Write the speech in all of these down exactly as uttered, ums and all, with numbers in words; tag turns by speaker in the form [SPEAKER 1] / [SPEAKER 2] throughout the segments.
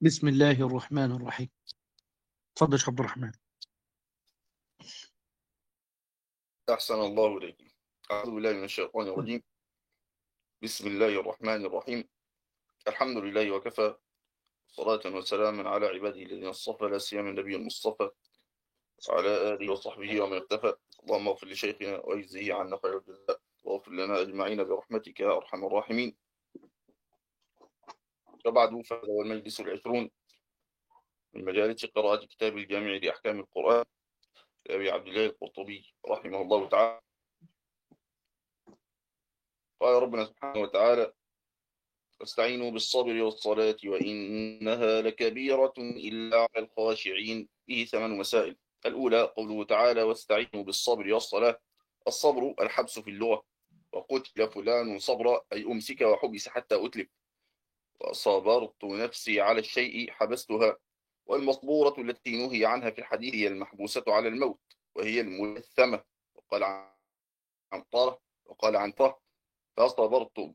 [SPEAKER 1] بسم الله الرحمن الرحيم. تفضل يا شيخ عبد الرحمن.
[SPEAKER 2] أحسن الله إليكم. أعوذ بالله من الشيطان الرجيم. بسم الله الرحمن الرحيم. الحمد لله وكفى، صلاة وسلاما على عباده الذين اصطفى، لا سيما النبي المصطفى وعلى آله وصحبه ومن اقتفى. اللهم اغفر لشيخنا وأجزه عنا خير الجزاء، واغفر لنا أجمعين برحمتك يا أرحم الراحمين. وبعد، فهذا هو المجلس العشرون من مجالس قراءة كتاب الجامع لأحكام القرآن لأبي عبد الله القرطبي رحمه الله تعالى. قال ربنا سبحانه وتعالى: واستعينوا بالصبر والصلاة وإنها لكبيرة إلا على الخاشعين. فيه ثمان مسائل. الأولى قوله تعالى: واستعينوا بالصبر والصلاة. الصبر الحبس في اللغة، وقتل فلان صبرا أي أمسك وحبس حتى أتلف. وصبرت نفسي على الشيء حبستها. والمصبورة التي نهي عنها في الحديث هي المحبوسة على الموت، وهي الملثمة. وقال عن طرف وقال عن طرف فصبرت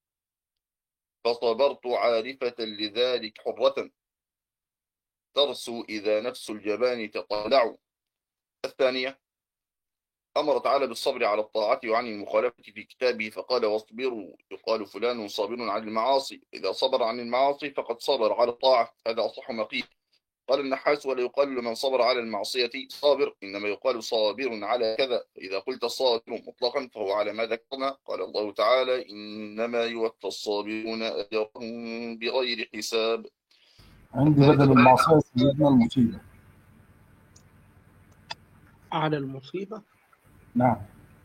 [SPEAKER 2] فصبرت عارفة لذلك حرة ترسو إذا نفس الجبان تطلع. الثانية أمر تعالى بالصبر على الطاعة وعن المخالفة في كتابه فقال: واصبروا يقال فلان صابر عن المعاصي، إذا صبر عن المعاصي فقد صبر على الطاعة. هذا أصح ما قيل. قال النحاس: ولا يقال لمن صبر على المعصية صابر، إنما يقال صابر على كذا، فإذا قلت صابر مطلقا فهو على ما ذكرنا. قال الله تعالى: إنما يوفى الصابرون أجرهم بغير حساب.
[SPEAKER 3] عندي بدل المعصية سيدنا المصيبة.
[SPEAKER 1] على المصيبة.
[SPEAKER 3] نعم.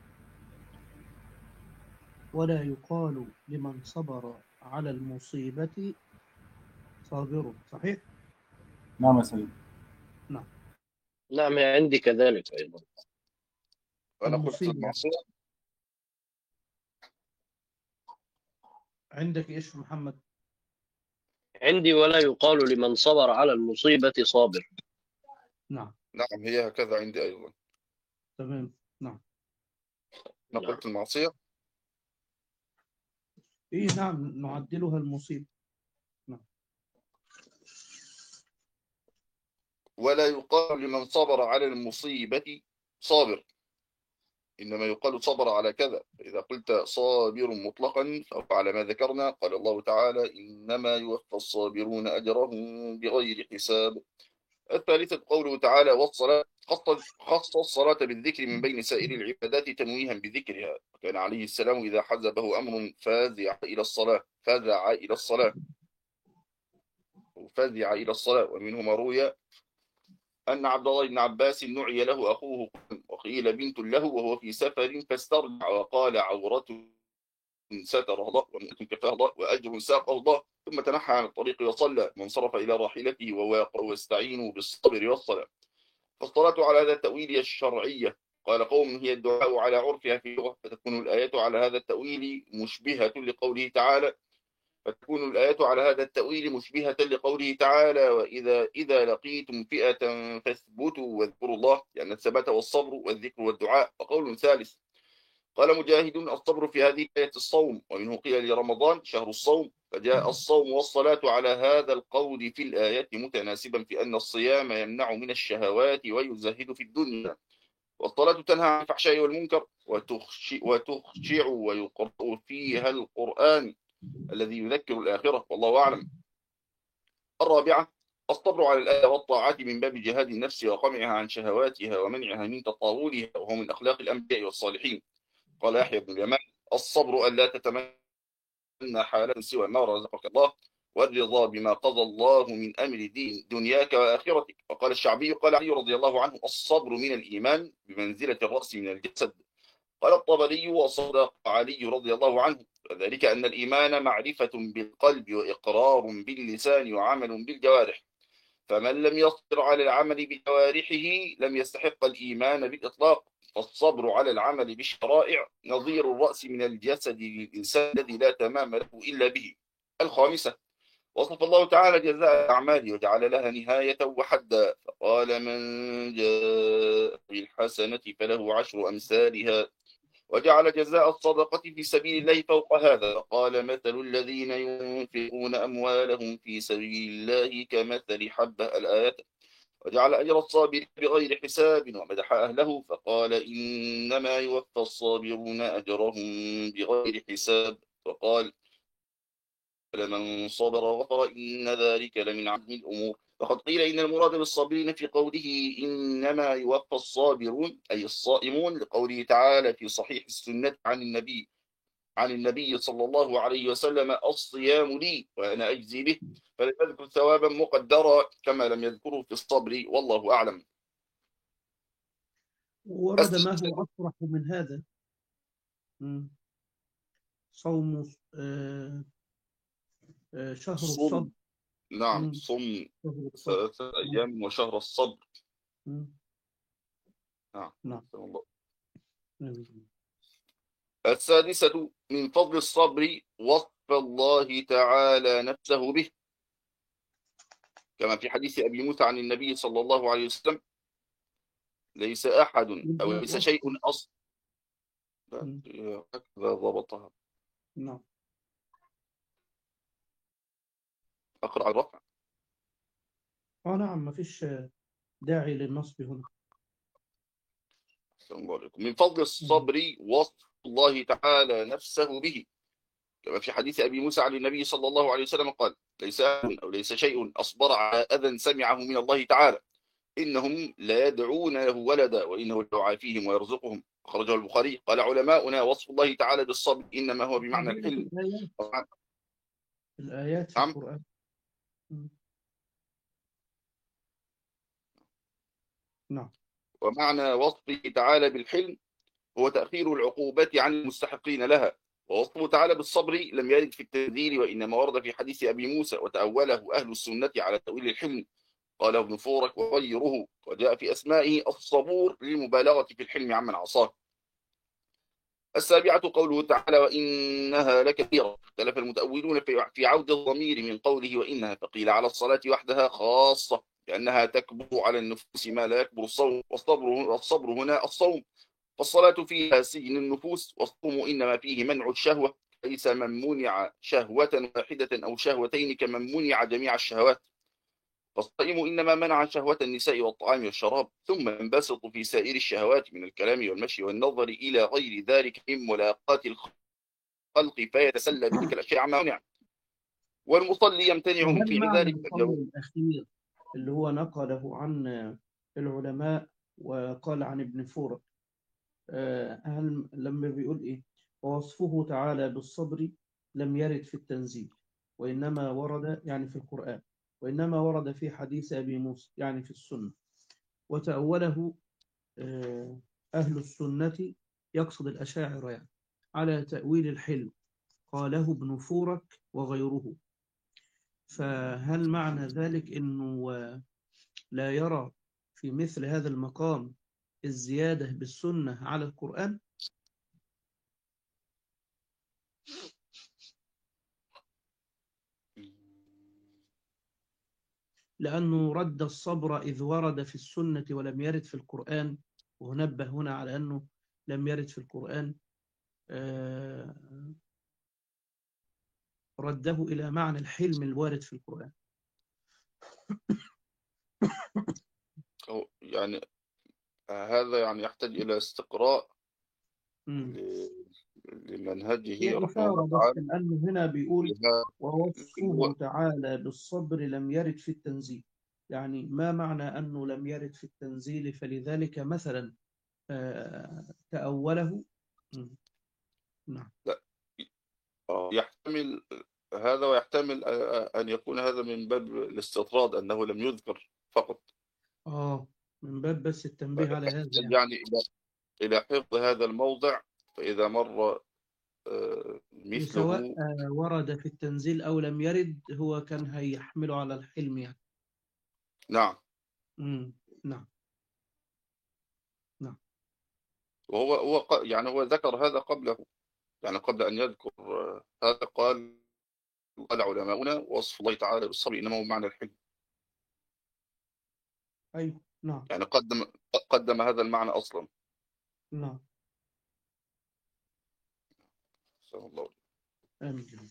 [SPEAKER 1] ولا يقال لمن صبر على المصيبة صابر. صحيح؟
[SPEAKER 3] نعم يا سيدي.
[SPEAKER 1] نعم.
[SPEAKER 4] نعم، عندي كذلك أيضا.
[SPEAKER 2] أنا قلت
[SPEAKER 1] المصيبة
[SPEAKER 2] المعصية.
[SPEAKER 1] عندك إيش محمد؟
[SPEAKER 4] عندي ولا يقال لمن صبر على المصيبة صابر.
[SPEAKER 1] نعم.
[SPEAKER 2] نعم، هي هكذا عندي أيضا.
[SPEAKER 1] تمام. نعم.
[SPEAKER 2] أنا
[SPEAKER 4] نعم.
[SPEAKER 2] قلت المعصية.
[SPEAKER 1] إيه نعم، نعدلها المصيبة. نعم.
[SPEAKER 2] ولا يقال لمن صبر على المصيبة صابر، إنما يقال صبر على كذا، فإذا قلت صابر مطلقا فهو على ما ذكرنا. قال الله تعالى: إنما يوفى الصابرون أجرهم بغير حساب. الثالثة قوله تعالى: والصلاة. خص الصلاة بالذكر من بين سائر العبادات تنويها بذكرها. وكان عليه السلام إذا حزبه أمر فازع إلى الصلاة فزع إلى الصلاة فزع إلى الصلاة. ومنهما روي أن عبد الله بن عباس نعي له أخوه وقيل بنت له وهو في سفر فاسترجع وقال: عورة ستر الله ومؤمن كفاه الله وأجر ساقه الله. ثم تنحى عن الطريق وصلى وانصرف إلى راحلته وواقع: واستعينوا بالصبر والصلاة. فالصلاة على هذا التأويل الشرعية. قال قوم: هي الدعاء على عرفها في اللغة، فتكون الآية على هذا التأويل مشبهة لقوله تعالى فتكون الآية على هذا التأويل مشبهة لقوله تعالى: وإذا إذا لقيتم فئة فاثبتوا واذكروا الله، لأن الثبات والصبر والذكر والدعاء. وقول ثالث قال مجاهد: الصبر في هذه الآية الصوم، ومنه قيل لرمضان شهر الصوم، فجاء الصوم والصلاة على هذا القول في الآية متناسبا في أن الصيام يمنع من الشهوات ويزهد في الدنيا، والصلاة تنهى عن الفحشاء والمنكر وتخشع ويقرأ فيها القرآن الذي يذكر الآخرة، والله أعلم. الرابعة الصبر على الآية والطاعات من باب جهاد النفس وقمعها عن شهواتها ومنعها من تطاولها، وهو من أخلاق الأنبياء والصالحين. قال يحيى بن اليمان: الصبر ألا تتمنى حالا سوى ما رزقك الله، والرضا بما قضى الله من أمر دين دنياك وآخرتك. وقال الشعبي: قال علي رضي الله عنه: الصبر من الإيمان بمنزلة الرأس من الجسد. قال الطبري: وصدق علي رضي الله عنه، وذلك أن الإيمان معرفة بالقلب وإقرار باللسان وعمل بالجوارح، فمن لم يصبر على العمل بجوارحه لم يستحق الإيمان بالإطلاق. فالصبر على العمل بالشرائع نظير الرأس من الجسد للإنسان الذي لا تمام له إلا به. الخامسة وصف الله تعالى جزاء الأعمال وجعل لها نهاية وحدا، فقال: من جاء بالحسنة فله عشر أمثالها وجعل جزاء الصدقة في سبيل الله فوق هذا، قال مثل الذين ينفقون أموالهم في سبيل الله كمثل حبة الآيات، وجعل أجر الصابر بغير حساب، ومدح أهله فقال إنما يوفى الصابرون أجرهم بغير حساب، وقال لمن صبر وغفر إن ذلك لمن عزم الأمور. وقد قيل إن المراد بالصابرين في قوله إنما يوفى الصابرون أي الصائمون، لقوله تعالى في صحيح السنة عن النبي عن النبي صلى الله عليه وسلم الصيام لي وأنا أجزي به، فلم يذكر ثوابا مقدرا كما لم يذكره في الصبر، والله أعلم.
[SPEAKER 1] ورد ما هو أصرح من هذا. مم. صوم آه، آه، شهر
[SPEAKER 2] صم،
[SPEAKER 1] الصبر.
[SPEAKER 2] نعم
[SPEAKER 1] مم.
[SPEAKER 2] صم
[SPEAKER 1] شهر الصبر.
[SPEAKER 2] ثلاثة أيام وشهر الصبر.
[SPEAKER 1] مم.
[SPEAKER 2] نعم.
[SPEAKER 1] نعم.
[SPEAKER 2] الله.
[SPEAKER 1] مم.
[SPEAKER 2] السادسة من فضل الصبر وصف الله تعالى نفسه به، كما في حديث أبي موسى عن النبي صلى الله عليه وسلم ليس أحد أو ليس شيء أصل
[SPEAKER 1] مم.
[SPEAKER 2] هكذا ضبطها.
[SPEAKER 1] نعم.
[SPEAKER 2] أقرأ الرفع.
[SPEAKER 1] اه نعم، ما فيش داعي للنصب هنا.
[SPEAKER 2] السلام عليكم. من فضل الصبر وصف الله تعالى نفسه به، كما في حديث أبي موسى عن النبي صلى الله عليه وسلم قال ليس أحد أو ليس شيء أصبر على أذى سمعه من الله تعالى، إنهم لا يدعون له ولدا وإنه يعافيهم ويرزقهم، أخرجه البخاري. قال علماؤنا وصف الله تعالى بالصبر إنما هو بمعنى الحلم.
[SPEAKER 1] الآيات الآيات في
[SPEAKER 2] نعم.
[SPEAKER 1] القرآن. مم. نعم.
[SPEAKER 2] ومعنى وصفه تعالى بالحلم هو تأخير العقوبة عن المستحقين لها، ووصفه تعالى بالصبر لم يرد في التنزيل، وإنما ورد في حديث أبي موسى وتأوله أهل السنة على تأويل الحلم، قال ابن فورك وغيره، وجاء في أسمائه الصبور للمبالغة في الحلم عمن عصاه. السابعة قوله تعالى وإنها لكبيرة، اختلف المتأولون في عود الضمير من قوله وإنها، فقيل على الصلاة وحدها خاصة لأنها تكبر على النفوس ما لا يكبر الصوم، والصبر, والصبر هنا الصوم، فالصلاة فيها سجن النفوس، والصوم إنما فيه منع الشهوة، ليس من منع شهوة واحدة أو شهوتين كمن منع جميع الشهوات، فالصائم إنما منع شهوة النساء والطعام والشراب، ثم ينبسط في سائر الشهوات من الكلام والمشي والنظر إلى غير ذلك من ملاقاة الخلق فيتسلى بتلك الأشياء عما منع، والمصلي يمتنع من
[SPEAKER 1] وهل
[SPEAKER 2] فعل
[SPEAKER 1] معنى
[SPEAKER 2] ذلك.
[SPEAKER 1] القول الأخير اللي هو نقله عن العلماء وقال عن ابن فورك، آه، هل لما بيقول إيه ووصفه تعالى بالصبر لم يرد في التنزيل، وإنما ورد يعني في القرآن، وإنما ورد في حديث أبي موسى يعني في السنة، وتأوله آه، أهل السنة يقصد الأشاعرة يعني على تأويل الحلم، قاله ابن فورك وغيره، فهل معنى ذلك أنه لا يرى في مثل هذا المقام الزيادة بالسنة على القرآن؟ لأنه رد الصبر إذ ورد في السنة ولم يرد في القرآن، ونبه هنا على أنه لم يرد في القرآن، آه، رده إلى معنى الحلم الوارد في القرآن.
[SPEAKER 2] يعني هذا يعني يحتاج إلى استقراء
[SPEAKER 1] مم.
[SPEAKER 2] لمنهجه
[SPEAKER 1] هي
[SPEAKER 2] رحمه
[SPEAKER 1] إشارة
[SPEAKER 2] الله
[SPEAKER 1] بس،
[SPEAKER 2] تعالى.
[SPEAKER 1] لأنه هنا بيقول ووصفه
[SPEAKER 2] هو
[SPEAKER 1] تعالى بالصبر لم يرد في التنزيل، يعني ما معنى أنه لم يرد في التنزيل فلذلك مثلا آه، تأوله. مم. نعم.
[SPEAKER 2] لا يحتمل هذا، ويحتمل أن يكون هذا من باب الاستطراد أنه لم يذكر فقط،
[SPEAKER 1] آه من باب بس التنبيه على هذا يعني.
[SPEAKER 2] يعني إلى إلى حفظ هذا الموضع، فإذا مر آه،
[SPEAKER 1] سواء
[SPEAKER 2] مثله.
[SPEAKER 1] آه، ورد في التنزيل أو لم يرد هو كان هيحمله على الحلم يعني.
[SPEAKER 2] نعم.
[SPEAKER 1] مم. نعم. نعم.
[SPEAKER 2] وهو هو ق- يعني هو ذكر هذا قبله، يعني قبل أن يذكر آه، هذا قال قال علماؤنا وصف الله تعالى بالصبر إنما هو معنى الحلم،
[SPEAKER 1] أيوه. نعم.
[SPEAKER 2] يعني قدم قدم هذا المعنى أصلا.
[SPEAKER 1] نعم.
[SPEAKER 2] صلى الله عليه.
[SPEAKER 1] آمين.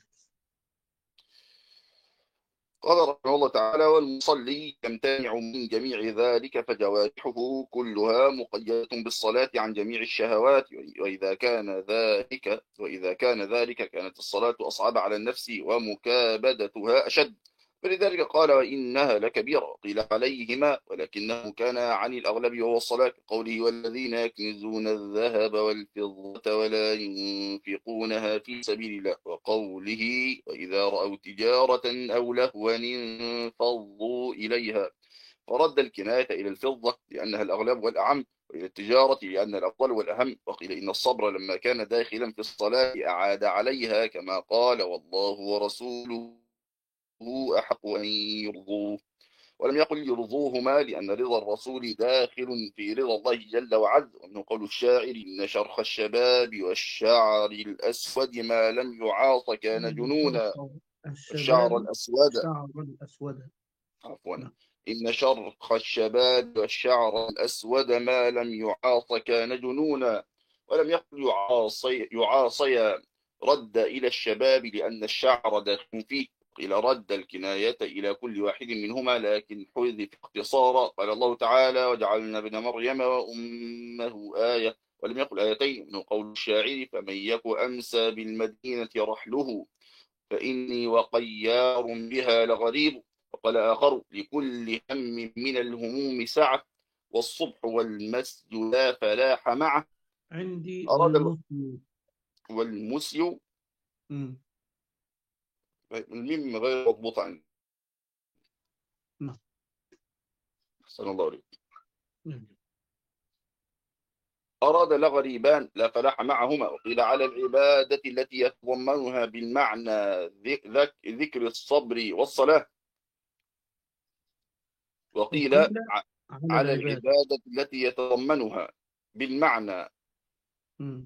[SPEAKER 2] قال رحمه الله تعالى: والمصلي يمتنع من جميع ذلك فجوارحه كلها مقيدة بالصلاة عن جميع الشهوات، وإذا كان ذلك وإذا كان ذلك كانت الصلاة أصعب على النفس ومكابدتها أشد، فلذلك قال: وإنها لكبيرة. قيل عليهما، ولكنه كان عن الأغلب وهو الصلاة، قوله: والذين يكنزون الذهب والفضة ولا ينفقونها في سبيل الله، وقوله: وإذا رأوا تجارة أو لهوا انفضوا إليها، فرد الكناية إلى الفضة لأنها الأغلب والأعم، وإلى التجارة لأن الأفضل والأهم. وقيل إن الصبر لما كان داخلا في الصلاة أعاد عليها، كما قال: والله ورسوله أحق أن يرضوه. ولم يقل يرضوهما لأن رضا الرسول داخل في رضا الله جل وعز. ومنه قول الشاعر: إن شرخ الشباب والشعر الأسود ما لم يعاص كان جنونا. الشعر
[SPEAKER 1] الشباب
[SPEAKER 2] الأسود
[SPEAKER 1] الشعر الأسود.
[SPEAKER 2] عفوا
[SPEAKER 1] نعم.
[SPEAKER 2] إن شرخ الشباب والشعر الأسود ما لم يعاص كان جنونا. ولم يقل يعاصي, يعاصي رد إلى الشباب لأن الشعر داخل فيه. قيل رد الكناية إلى كل واحد منهما، لكن حذف اختصارا. قال الله تعالى: وجعلنا ابن مريم وأمه آية. ولم يقل آيتين، من قول الشاعر: فمن يك أمسى بالمدينة رحله فإني وقيار بها لغريب. وقال آخر: لكل هم من الهموم سعة، والصبح والمسي لا فلاح معه.
[SPEAKER 1] عندي
[SPEAKER 2] أراد
[SPEAKER 1] والمسلم.
[SPEAKER 2] والمسي
[SPEAKER 1] مم.
[SPEAKER 2] الميم غير مضبوطة عندي.
[SPEAKER 1] نعم.
[SPEAKER 2] أحسن الله عليك.
[SPEAKER 1] نعم.
[SPEAKER 2] أراد لغريبان لا فلاح معهما. وقيل على العبادة التي يتضمنها بالمعنى ذك ذكر الصبر والصلاة. وقيل
[SPEAKER 1] وقيل
[SPEAKER 2] ع-
[SPEAKER 1] على
[SPEAKER 2] على
[SPEAKER 1] العباد.
[SPEAKER 2] العبادة التي يتضمنها بالمعنى
[SPEAKER 1] مم.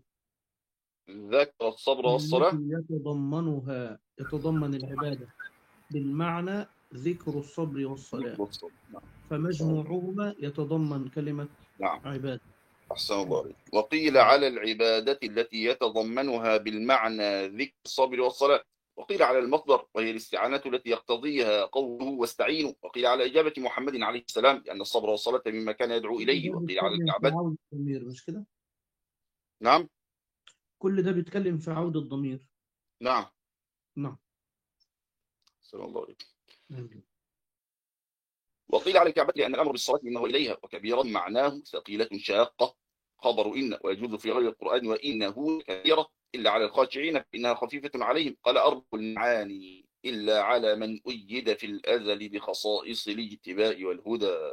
[SPEAKER 2] ذكر الصبر والصلاة.
[SPEAKER 1] التي يتضمنها يتضمن العبادة بالمعنى ذكر الصبر والصلاة،
[SPEAKER 2] ذكر الصبر. نعم.
[SPEAKER 1] فمجموعهما يتضمن كلمة
[SPEAKER 2] نعم.
[SPEAKER 1] عبادة.
[SPEAKER 2] أحسن الله عليك. وقيل على العبادة التي يتضمنها بالمعنى ذكر الصبر والصلاة. وقيل على المصدر وهي الاستعانة التي يقتضيها قوله واستعينوا. وقيل على إجابة محمد عليه السلام لأن الصبر والصلاة مما كان يدعو
[SPEAKER 1] كل
[SPEAKER 2] إليه.
[SPEAKER 1] ده
[SPEAKER 2] وقيل على
[SPEAKER 1] بيتكلم في
[SPEAKER 2] الكعبة.
[SPEAKER 1] عودة الضمير، مش كده؟
[SPEAKER 2] نعم.
[SPEAKER 1] كل ده بيتكلم في عودة الضمير.
[SPEAKER 2] نعم.
[SPEAKER 1] نعم.
[SPEAKER 2] أحسن الله عليك.
[SPEAKER 1] نعم.
[SPEAKER 2] وقيل على الكعبة لأن الأمر بالصلاة إنه إليها، وكبيرا معناه ثقيلة شاقة، خبر إن. ويجوز في غير القرآن وإنه كبيرة إلا على الخاشعين فإنها خفيفة عليهم. قال أرب المعاني إلا على من أيد في الأزل بخصائص الاجتباء والهدى.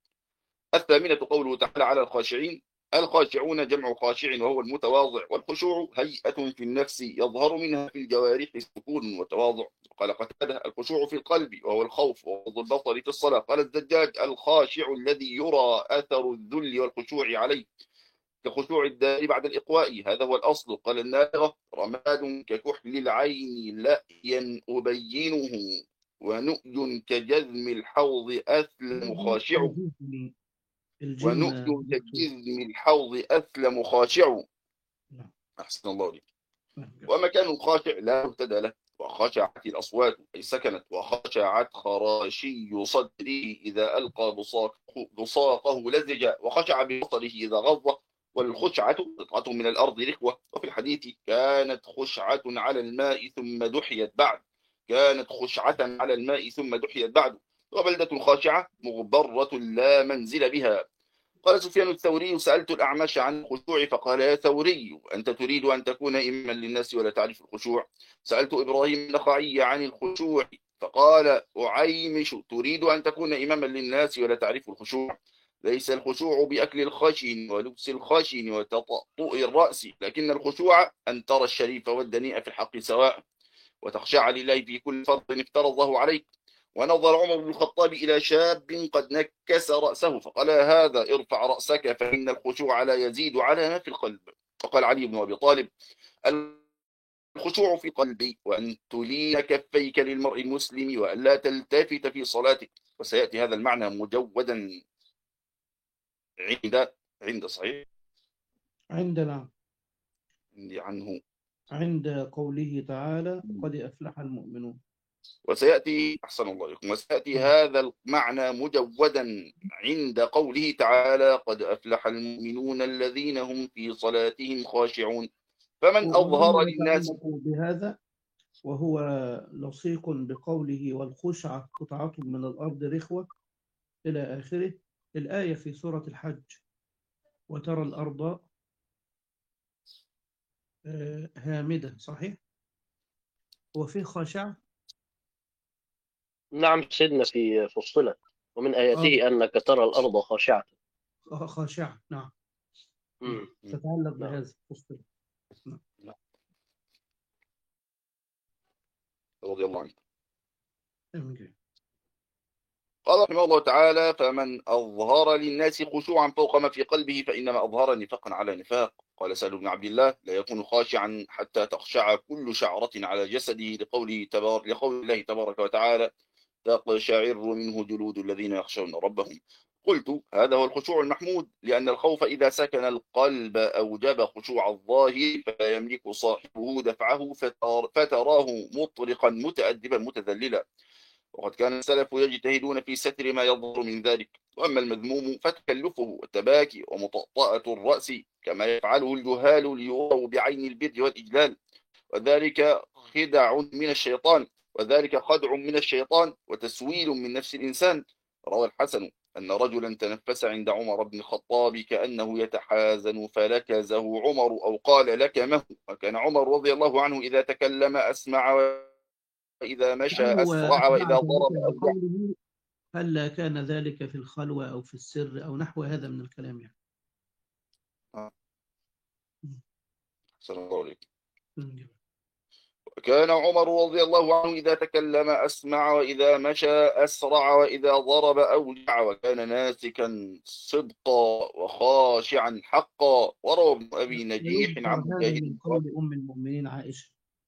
[SPEAKER 2] الثامنة قوله تعالى: على الخاشعين. الخاشعون جمع خاشع وهو المتواضع، والخشوع هيئة في النفس يظهر منها في الجوارح سكون وتواضع. قال قتادة: الخشوع في القلب وهو الخوف وغض البصر في الصلاة. قال الزجاج: الخاشع الذي يرى أثر الذل والخشوع عليه كخشوع الدار بعد الإقواء، هذا هو الأصل. قال النابغة: رماد ككحل العين لأيا أبينه، ونؤي كجذم الحوض أثلم خاشع.
[SPEAKER 1] الجزم.
[SPEAKER 2] ونؤي
[SPEAKER 1] الجن.
[SPEAKER 2] كجذم الحوض أثلم خاشع.
[SPEAKER 1] نعم.
[SPEAKER 2] أحسن الله عليك.
[SPEAKER 1] نعم.
[SPEAKER 2] ومكان الخاشع لا مبتدا له. وخشعت الأصوات أي سكنت، وخشعت خراشي صدره إذا ألقى بصاقه, بصاقه لزجا، وخشع ببصره إذا غض. والخشعة قطعة من الأرض رخوة. وفي الحديث: كانت خشعة على الماء ثم دحيت بعد كانت خشعة على الماء ثم دحيت بعد. وبلدة خاشعة مغبرة لا منزل بها. قال سفيان الثوري: سألت الأعمش عن الخشوع فقال: يا ثوري، أنت تريد أن تكون إماما للناس ولا تعرف الخشوع؟ سألت إبراهيم النخعي عن الخشوع فقال: أعيمش، تريد أن تكون إماما للناس ولا تعرف الخشوع؟ ليس الخشوع بأكل الخشن ولبس الخشن وتطأطؤ الرأس، لكن الخشوع أن ترى الشريف والدنيء في الحق سواء، وتخشع لله في كل فرض افترضه عليك. ونظر عمر بن الخطاب إلى شاب قد نكس رأسه فقال: هذا ارفع رأسك فإن الخشوع لا يزيد على ما في القلب. وقال علي بن أبي طالب: الخشوع في قلبي وأن تلين كفيك للمرء المسلم وأن لا تلتفت في صلاتك. وسيأتي هذا المعنى مجودا عند عند صحيح
[SPEAKER 1] عندنا
[SPEAKER 2] عندي عنه
[SPEAKER 1] عند قوله تعالى قد أفلح المؤمنون.
[SPEAKER 2] وسيأتي أحسن الله إليكم وسيأتي هذا المعنى مجودا عند قوله تعالى قد أفلح المؤمنون الذين هم في صلاتهم خاشعون فمن أظهر
[SPEAKER 1] وأظن
[SPEAKER 2] للناس.
[SPEAKER 1] يتعلق بهذا وهو لصيق بقوله والخشعة قطعة من الأرض رخوة إلى آخره الآية في سورة الحج وترى الأرض آه، هامدة، صحيح؟ هو فيه خاشعة؟
[SPEAKER 4] نعم سيدنا في فصلت ومن
[SPEAKER 1] آه
[SPEAKER 4] آياته أنك ترى الأرض خاشعة.
[SPEAKER 1] آه، خاشعة، نعم.
[SPEAKER 4] مم.
[SPEAKER 1] تتعلق
[SPEAKER 4] نعم.
[SPEAKER 1] بهذا فصلت. نعم.
[SPEAKER 2] رضي الله عنه.
[SPEAKER 1] أمين.
[SPEAKER 2] قال رحمه الله تعالى فمن أظهر للناس خشوعا فوق ما في قلبه فإنما أظهر نفاقا على نفاق. قال سهل بن عبد الله لا يكون خاشعا حتى تخشع كل شعرة على جسده لقوله تبارك لقول الله تبارك وتعالى تقشعر منه جلود الذين يخشون ربهم. قلت هذا هو الخشوع المحمود لأن الخوف إذا سكن القلب أوجب خشوع الظاهر فلا يملك صاحبه دفعه فتراه مطرقا متأدبا متذللا. وقد كان السلف يجتهدون في ستر ما يظهر من ذلك. وأما المذموم فتكلفه والتباكي ومطأطأة الرأس كما يفعله الجهال ليروا بعين البر والإجلال وذلك خدع من الشيطان وذلك خدع من الشيطان وتسويل من نفس الإنسان. روى الحسن أن رجلا تنفس عند عمر بن الخطاب كأنه يتحازن فلكزه عمر أو قال لكمه. وكان عمر رضي الله عنه إذا تكلم أسمع وإذا مشى
[SPEAKER 1] هو
[SPEAKER 2] أسرع
[SPEAKER 1] أتبع
[SPEAKER 2] وإذا
[SPEAKER 1] ذلك
[SPEAKER 2] ضرب أوجع.
[SPEAKER 1] بقوله هل كان ذلك في الخلوة أو في السر أو نحو هذا من الكلام يعني.
[SPEAKER 2] صلى الله عليه.
[SPEAKER 1] مم.
[SPEAKER 2] كان عمر رضي الله عنه إذا تكلم أسمع وإذا مشى أسرع وإذا ضرب أوجع وكان ناسكا صدقا وخاشعا حقا. وروى ابن أبي نجيح
[SPEAKER 1] ويذكر
[SPEAKER 2] عن
[SPEAKER 1] هذا
[SPEAKER 2] مجاهد
[SPEAKER 1] من
[SPEAKER 2] قال
[SPEAKER 1] قول أم المؤمنين عائشة.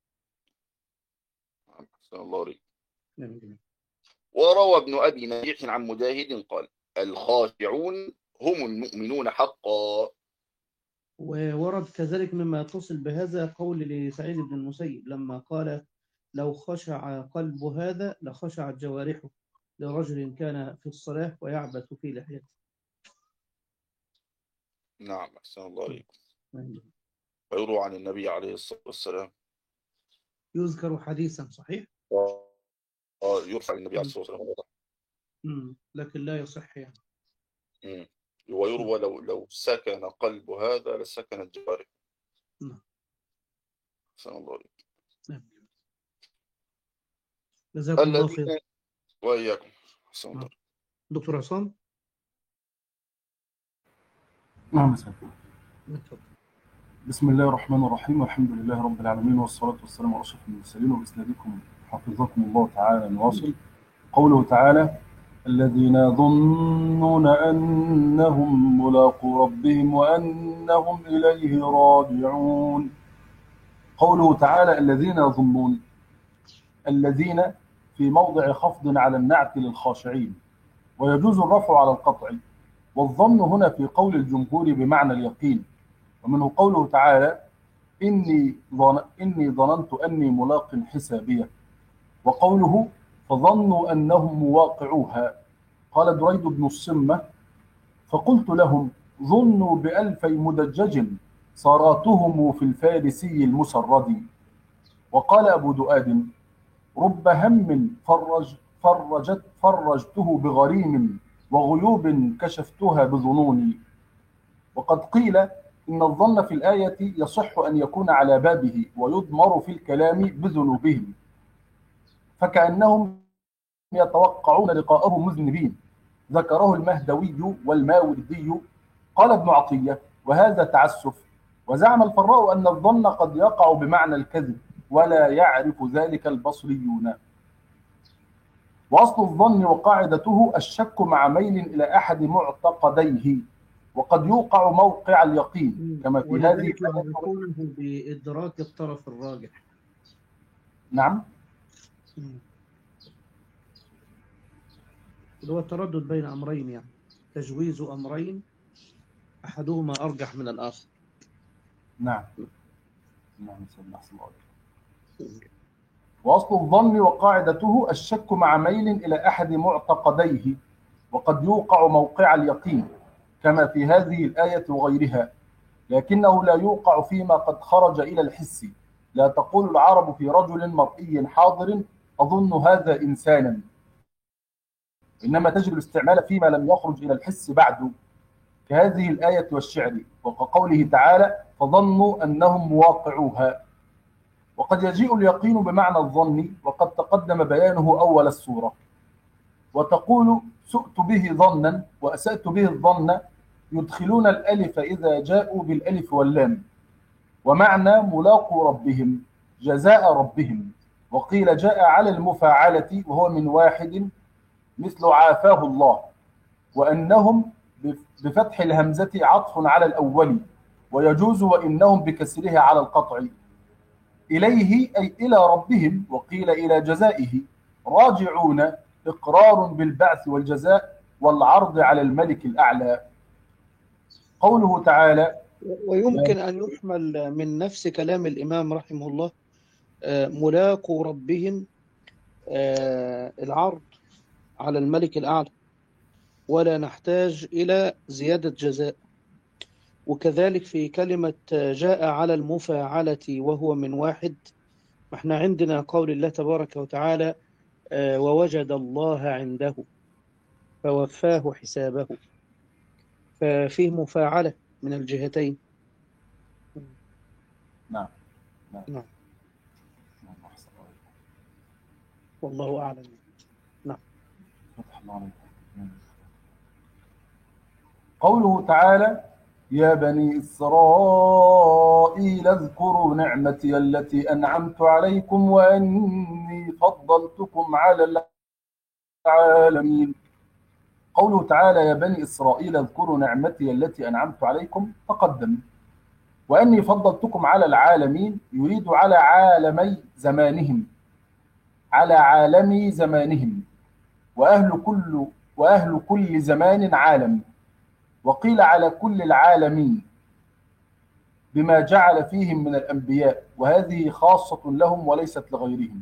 [SPEAKER 2] صلى الله عليه.
[SPEAKER 1] مم.
[SPEAKER 2] وروى ابن أبي نجيح عن مجاهد قال الخاشعون هم المؤمنون حقا.
[SPEAKER 1] وورد كذلك مما يتصل بهذا قول لسعيد بن المسيب لما قال لو خشع قلب هذا لخشعت جوارحه لرجل كان في الصلاة ويعبث في لحيته.
[SPEAKER 2] نعم أحسن الله عليكم.
[SPEAKER 1] مم.
[SPEAKER 2] ويروى عن النبي عليه الصلاة والسلام
[SPEAKER 1] يذكر حديثا صحيح
[SPEAKER 2] يرفع للنبي عليه الصلاة والسلام
[SPEAKER 1] مم. لكن لا يصح يعني.
[SPEAKER 2] مم. ويروى لو لو سكن قلب هذا لسكن الجوارح.
[SPEAKER 1] نعم.
[SPEAKER 2] أحسن الله عليكم.
[SPEAKER 1] نعم. جزاكم الله
[SPEAKER 2] الذين
[SPEAKER 1] خير.
[SPEAKER 2] وإياكم. أحسن الله.
[SPEAKER 1] دكتور عصام.
[SPEAKER 3] نعم مساء. بسم الله الرحمن الرحيم والحمد لله رب العالمين والصلاة والسلام على أشرف المرسلين وبإسنادكم حفظكم الله تعالى. نواصل قوله تعالى الذين يظنون أنهم ملاقو ربهم وأنهم إليه راجعون. قوله تعالى الذين يظنون، الذين في موضع خفض على النعت للخاشعين ويجوز الرفع على القطع، والظن هنا في قول الجمهور بمعنى اليقين. ومنه قوله تعالى إني ظن إني ظننت أني ملاق حسابية، وقوله فظنوا أنهم مواقعوها. قال دريد بن الصمة فقلت لهم ظنوا بألفي مدجج صاراتهم في الفارسي المسرد. وقال أبو دؤاد رب هم فرج فرجت فرجته بغريم وغيوب كشفتها بظنوني. وقد قيل إن الظن في الآية يصح أن يكون على بابه ويضمر في الكلام بذنوبهم، فكأنهم يتوقعون لقاءه مذنبين. ذكره المهدوي والماوردي. قال ابن عطية وهذا تعسف. وزعم الفراء أن الظن قد يقع بمعنى الكذب ولا يعرف ذلك البصريون. وأصل الظن وقاعدته الشك مع ميل إلى أحد معتقديه، وقد يوقع موقع اليقين كما في هذه
[SPEAKER 1] ولذلك يعرفونه بإدراك الطرف الراجح.
[SPEAKER 3] نعم.
[SPEAKER 1] اللي هو التردد بين أمرين، يعني تجويز أمرين أحدهما أرجح من الآخر.
[SPEAKER 3] نعم. نعم سيدنا أحسن الله عليك. وأصل الظن وقاعدته الشك مع ميل إلى أحد معتقديه، وقد يوقع موقع اليقين كما في هذه الآية وغيرها، لكنه لا يوقع فيما قد خرج إلى الحس. لا تقول العرب في رجل مرئي حاضر أظن هذا إنسانا، إنما تجد الاستعمال فيما لم يخرج إلى الحس بعد، كهذه الآية والشعر، وكقوله تعالى فظنوا أنهم مواقعوها. وقد يجيء اليقين بمعنى الظن، وقد تقدم بيانه أول السورة. وتقول سؤت به ظنا وأسأت به الظن، يدخلون الألف إذا جاءوا بالألف واللام، ومعنى ملاقوا ربهم جزاء ربهم. وقيل جاء على المفاعلة وهو من واحد مثل عافاه الله، وأنهم بفتح الهمزة عطف على الأول، ويجوز وإنهم بكسرها على القطع. إليه أي إلى ربهم، وقيل إلى جزائه. راجعون إقرار بالبعث والجزاء والعرض على الملك الأعلى. قوله تعالى
[SPEAKER 1] ويمكن أن يحمل من نفس كلام الإمام رحمه الله ملاقوا ربهم العرض على الملك الأعلى، ولا نحتاج إلى زيادة جزاء. وكذلك في كلمة جاء على المفاعلة وهو من واحد، احنا عندنا قول الله تبارك وتعالى ووجد الله عنده فوفاه حسابه، ففيه مفاعلة من الجهتين.
[SPEAKER 3] نعم نعم,
[SPEAKER 1] نعم.
[SPEAKER 3] نعم.
[SPEAKER 1] والله أعلم. نعم.
[SPEAKER 3] قوله تعالى يا بني إسرائيل اذكروا نعمتي التي أنعمت عليكم وأني فضلتكم على العالمين. قوله تعالى يا بني إسرائيل اذكروا نعمتي التي أنعمت عليكم تقدم، وأني فضلتكم على العالمين يريد على عالمي زمانهم، على عالمي زمانهم، وأهل كل وأهل كل زمان عالم، وقيل على كل العالمين بما جعل فيهم من الأنبياء، وهذه خاصة لهم وليست لغيرهم.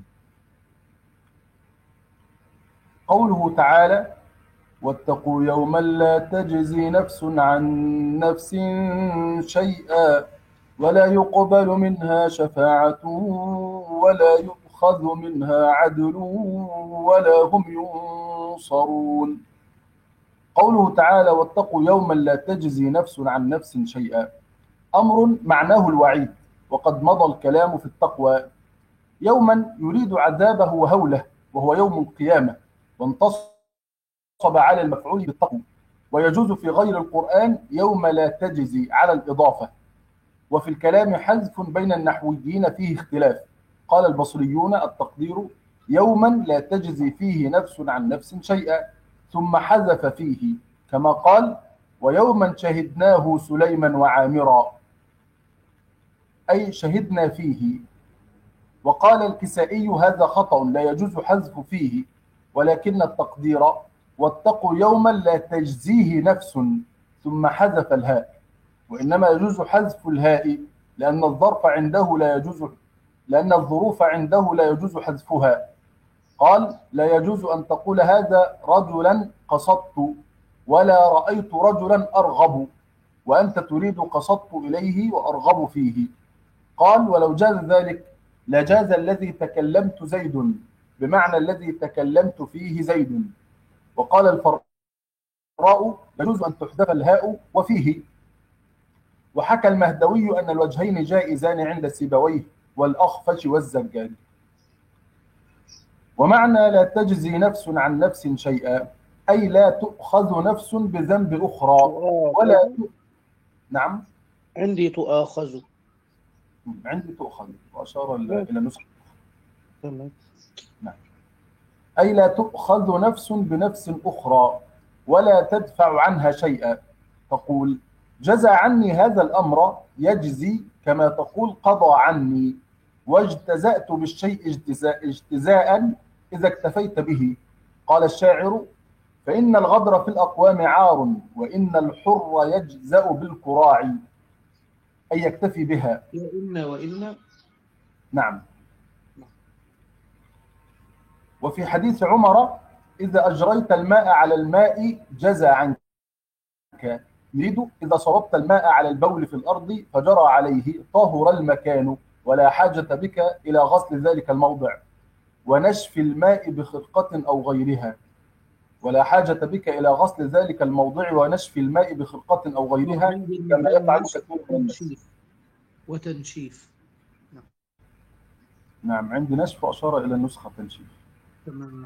[SPEAKER 3] قوله تعالى واتقوا يوما لا تجزي نفس عن نفس شيئا ولا يقبل منها شفاعة ولا يؤخذ منها عدل ولا هم ينصرون. قوله تعالى واتقوا يوما لا تجزي نفس عن نفس شيئا، أمر معناه الوعيد، وقد مضى الكلام في التقوى. يوما يريد عذابه وهوله وهو يوم القيامة، وانتصب على المفعول بالتقوى. ويجوز في غير القرآن يوم لا تجزي على الإضافة. وفي الكلام حذف بين النحويين فيه اختلاف. قال البصريون التقدير يوما لا تجزي فيه نفس عن نفس شيئا، ثم حذف فيه كما قال ويوما شهدناه سليما وعامرا، أي شهدنا فيه. وقال الكسائي هذا خطأ لا يجوز حذف فيه، ولكن التقدير واتقوا يوما لا تجزيه نفس ثم حذف الهاء، وإنما يجوز حذف الهاء لأن الظرف عنده لا يجوز لأن الظروف عنده لا يجوز حذفها. قال لا يجوز أن تقول هذا رجلا قصدت ولا رأيت رجلا أرغب، وأنت تريد قصدت إليه وأرغب فيه. قال ولو جاز ذلك لجاز الذي تكلمت زيد بمعنى الذي تكلمت فيه زيد. وقال الفراء يجوز أن تحذف الهاء وفيه. وحكى المهدوي أن الوجهين جائزان عند سيبويه والأخفش والزجاج. ومعنى لا تجزي نفس عن نفس شيئا أي لا تؤخذ نفس بذنب أخرى ولا ت... نعم
[SPEAKER 1] عندي تؤاخذ
[SPEAKER 3] عندي تؤخذ وأشار إلى نسخة.
[SPEAKER 1] تمام.
[SPEAKER 3] نعم. أي لا تؤخذ نفس بنفس أخرى ولا تدفع عنها شيئا. تقول جزى عني هذا الأمر يجزي، كما تقول قضى عني. واجتزأت بالشيء اجتزاء, اجتزاء إذا اكتفيت به. قال الشاعر فإن الغدر في الأقوام عار وإن الحر يجزأ بالكراع، أي يكتفي بها.
[SPEAKER 1] يا إنا وإنا.
[SPEAKER 3] نعم. وفي حديث عمر إذا أجريت الماء على الماء جزى عنك، يريد إذا صببت الماء على البول في الأرض فجرى عليه طهر المكان ولا حاجة بك إلى غسل ذلك الموضع، ونشف الماء بخرقة أو غيرها، ولا حاجة بك إلى غسل ذلك الموضع ونشف الماء بخرقة أو غيرها
[SPEAKER 1] عندي
[SPEAKER 3] كما
[SPEAKER 1] المثال
[SPEAKER 3] يفعل
[SPEAKER 1] نشف
[SPEAKER 3] كثير من الناس.
[SPEAKER 1] وتنشيف وتنشيف. نعم
[SPEAKER 3] نعم، عندي نشف وأشار إلى النسخة تنشيف.
[SPEAKER 1] تمام.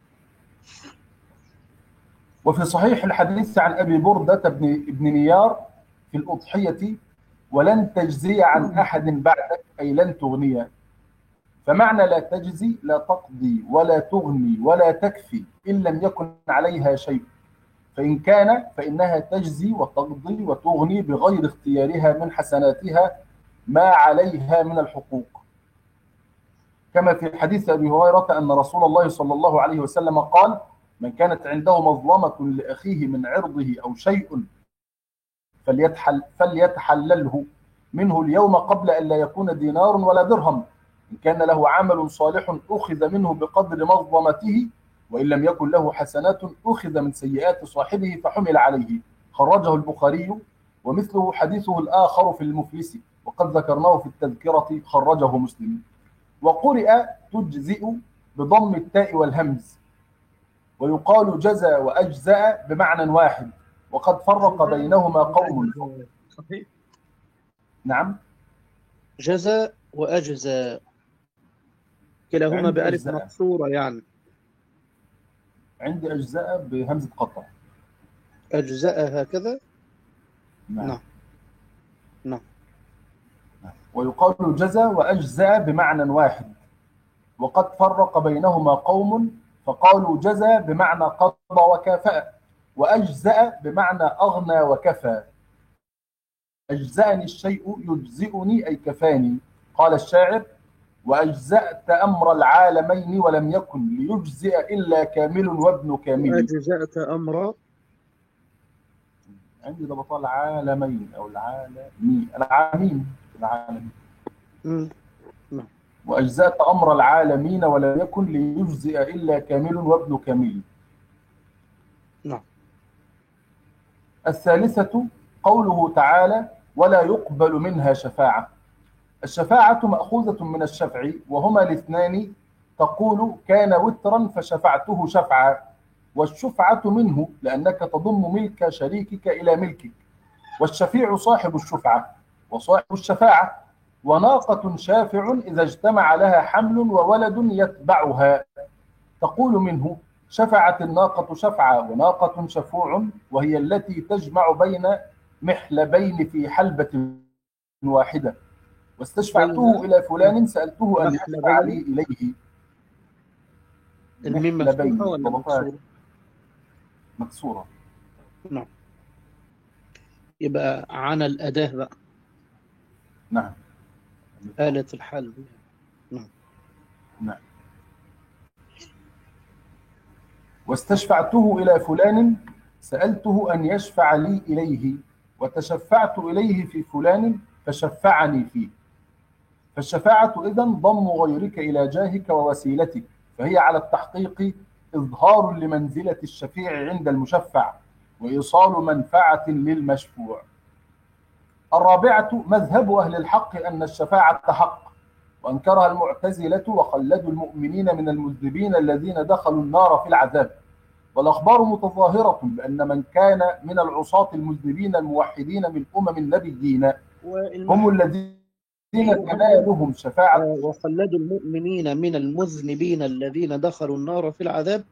[SPEAKER 3] وفي صحيح الحديث عن أبي بردة بن ابن نيار في الأضحية ولن تجزي عن أحد بعدك، أي لن تغني. فمعنى لا تجزي لا تقضي ولا تغني ولا تكفي إن لم يكن عليها شيء، فإن كان فإنها تجزي وتقضي وتغني بغير اختيارها من حسناتها ما عليها من الحقوق، كما في حديث أبي هريرة أن رسول الله صلى الله عليه وسلم قال: من كانت عنده مظلمة لأخيه من عرضه أو شيء فليتحل فليتحلله منه اليوم قبل أن لا يكون دينار ولا درهم، إن كان له عمل صالح أخذ منه بقدر مظلمته، وإن لم يكن له حسنات أخذ من سيئات صاحبه فحمل عليه. خرجه البخاري. ومثله حديثه الآخر في المفلس وقد ذكرناه في التذكرة، خرجه مسلم. وقرئ تجزئ بضم التاء والهمز، ويقال جزى وأجزأ بمعنى واحد، وقد فرق بينهما قوم.
[SPEAKER 1] صحيح.
[SPEAKER 3] نعم.
[SPEAKER 1] جزى وأجزى كلاهما
[SPEAKER 3] عندي
[SPEAKER 1] بألف
[SPEAKER 3] أجزاء.
[SPEAKER 1] مقصورة يعني.
[SPEAKER 3] عندي أجزاء بهمزة قطع.
[SPEAKER 1] أجزاء هكذا.
[SPEAKER 3] نعم.
[SPEAKER 1] نعم. نعم.
[SPEAKER 3] ويقال جزى وأجزأ بمعنى واحد، وقد فرق بينهما قوم فقالوا جزى بمعنى قضى وكافأ، وأجزأ بمعنى أغنى وكفى. أجزأني الشيء يجزئني أي كفاني. قال الشاعر: وأجزأت أمر العالمين ولم يكن ليجزئ إلا كامل وابن كامل.
[SPEAKER 1] أجزأت أمر.
[SPEAKER 3] عندي ضبط العالمين أو العالمين العالمين العالمين.
[SPEAKER 1] نعم.
[SPEAKER 3] وأجزأت أمر العالمين ولم يكن ليجزئ إلا كامل وابن كامل.
[SPEAKER 1] نعم.
[SPEAKER 3] الثالثة قوله تعالى: ولا يقبل منها شفاعة. الشفاعة مأخوذة من الشفع، وهما الاثنان. تقول كان وترا فشفعته شفعا، والشفعة منه لأنك تضم ملك شريكك إلى ملكك، والشفيع صاحب الشفعة وصاحب الشفاعة. وناقة شافع إذا اجتمع لها حمل وولد يتبعها، تقول منه شفعت الناقة شفعا، وناقة شفوع وهي التي تجمع بين محلبين في حلبة واحدة. واستشفعته إلى فلان سألته أن يشفع لي إليه.
[SPEAKER 1] الميم مفتوحة ولا مكسورة؟
[SPEAKER 3] مكسورة.
[SPEAKER 1] نعم. يبقى عن الأداة بقى.
[SPEAKER 3] نعم.
[SPEAKER 1] آلة الحلب. نعم.
[SPEAKER 3] نعم. واستشفعته إلى فلان سألته أن يشفع لي إليه، وتشفعت إليه في فلان فشفعني فيه. فالشفاعة إذن ضم غيرك إلى جاهك ووسيلتك، فهي على التحقيق إظهار لمنزلة الشفيع عند المشفع، وإيصال منفعة للمشفوع. الرابعة مذهب أهل الحق أن الشفاعة حق، وأنكرها المعتزلة وخلدوا المؤمنين من المذنبين الذين دخلوا النار في العذاب. والأخبار متظاهرة بأن من كان من العصاة المذنبين الموحدين من أمم النبيين هم الذين تنالهم شفاعة.
[SPEAKER 1] وخلدوا المؤمنين من المذنبين الذين دخلوا النار في العذاب.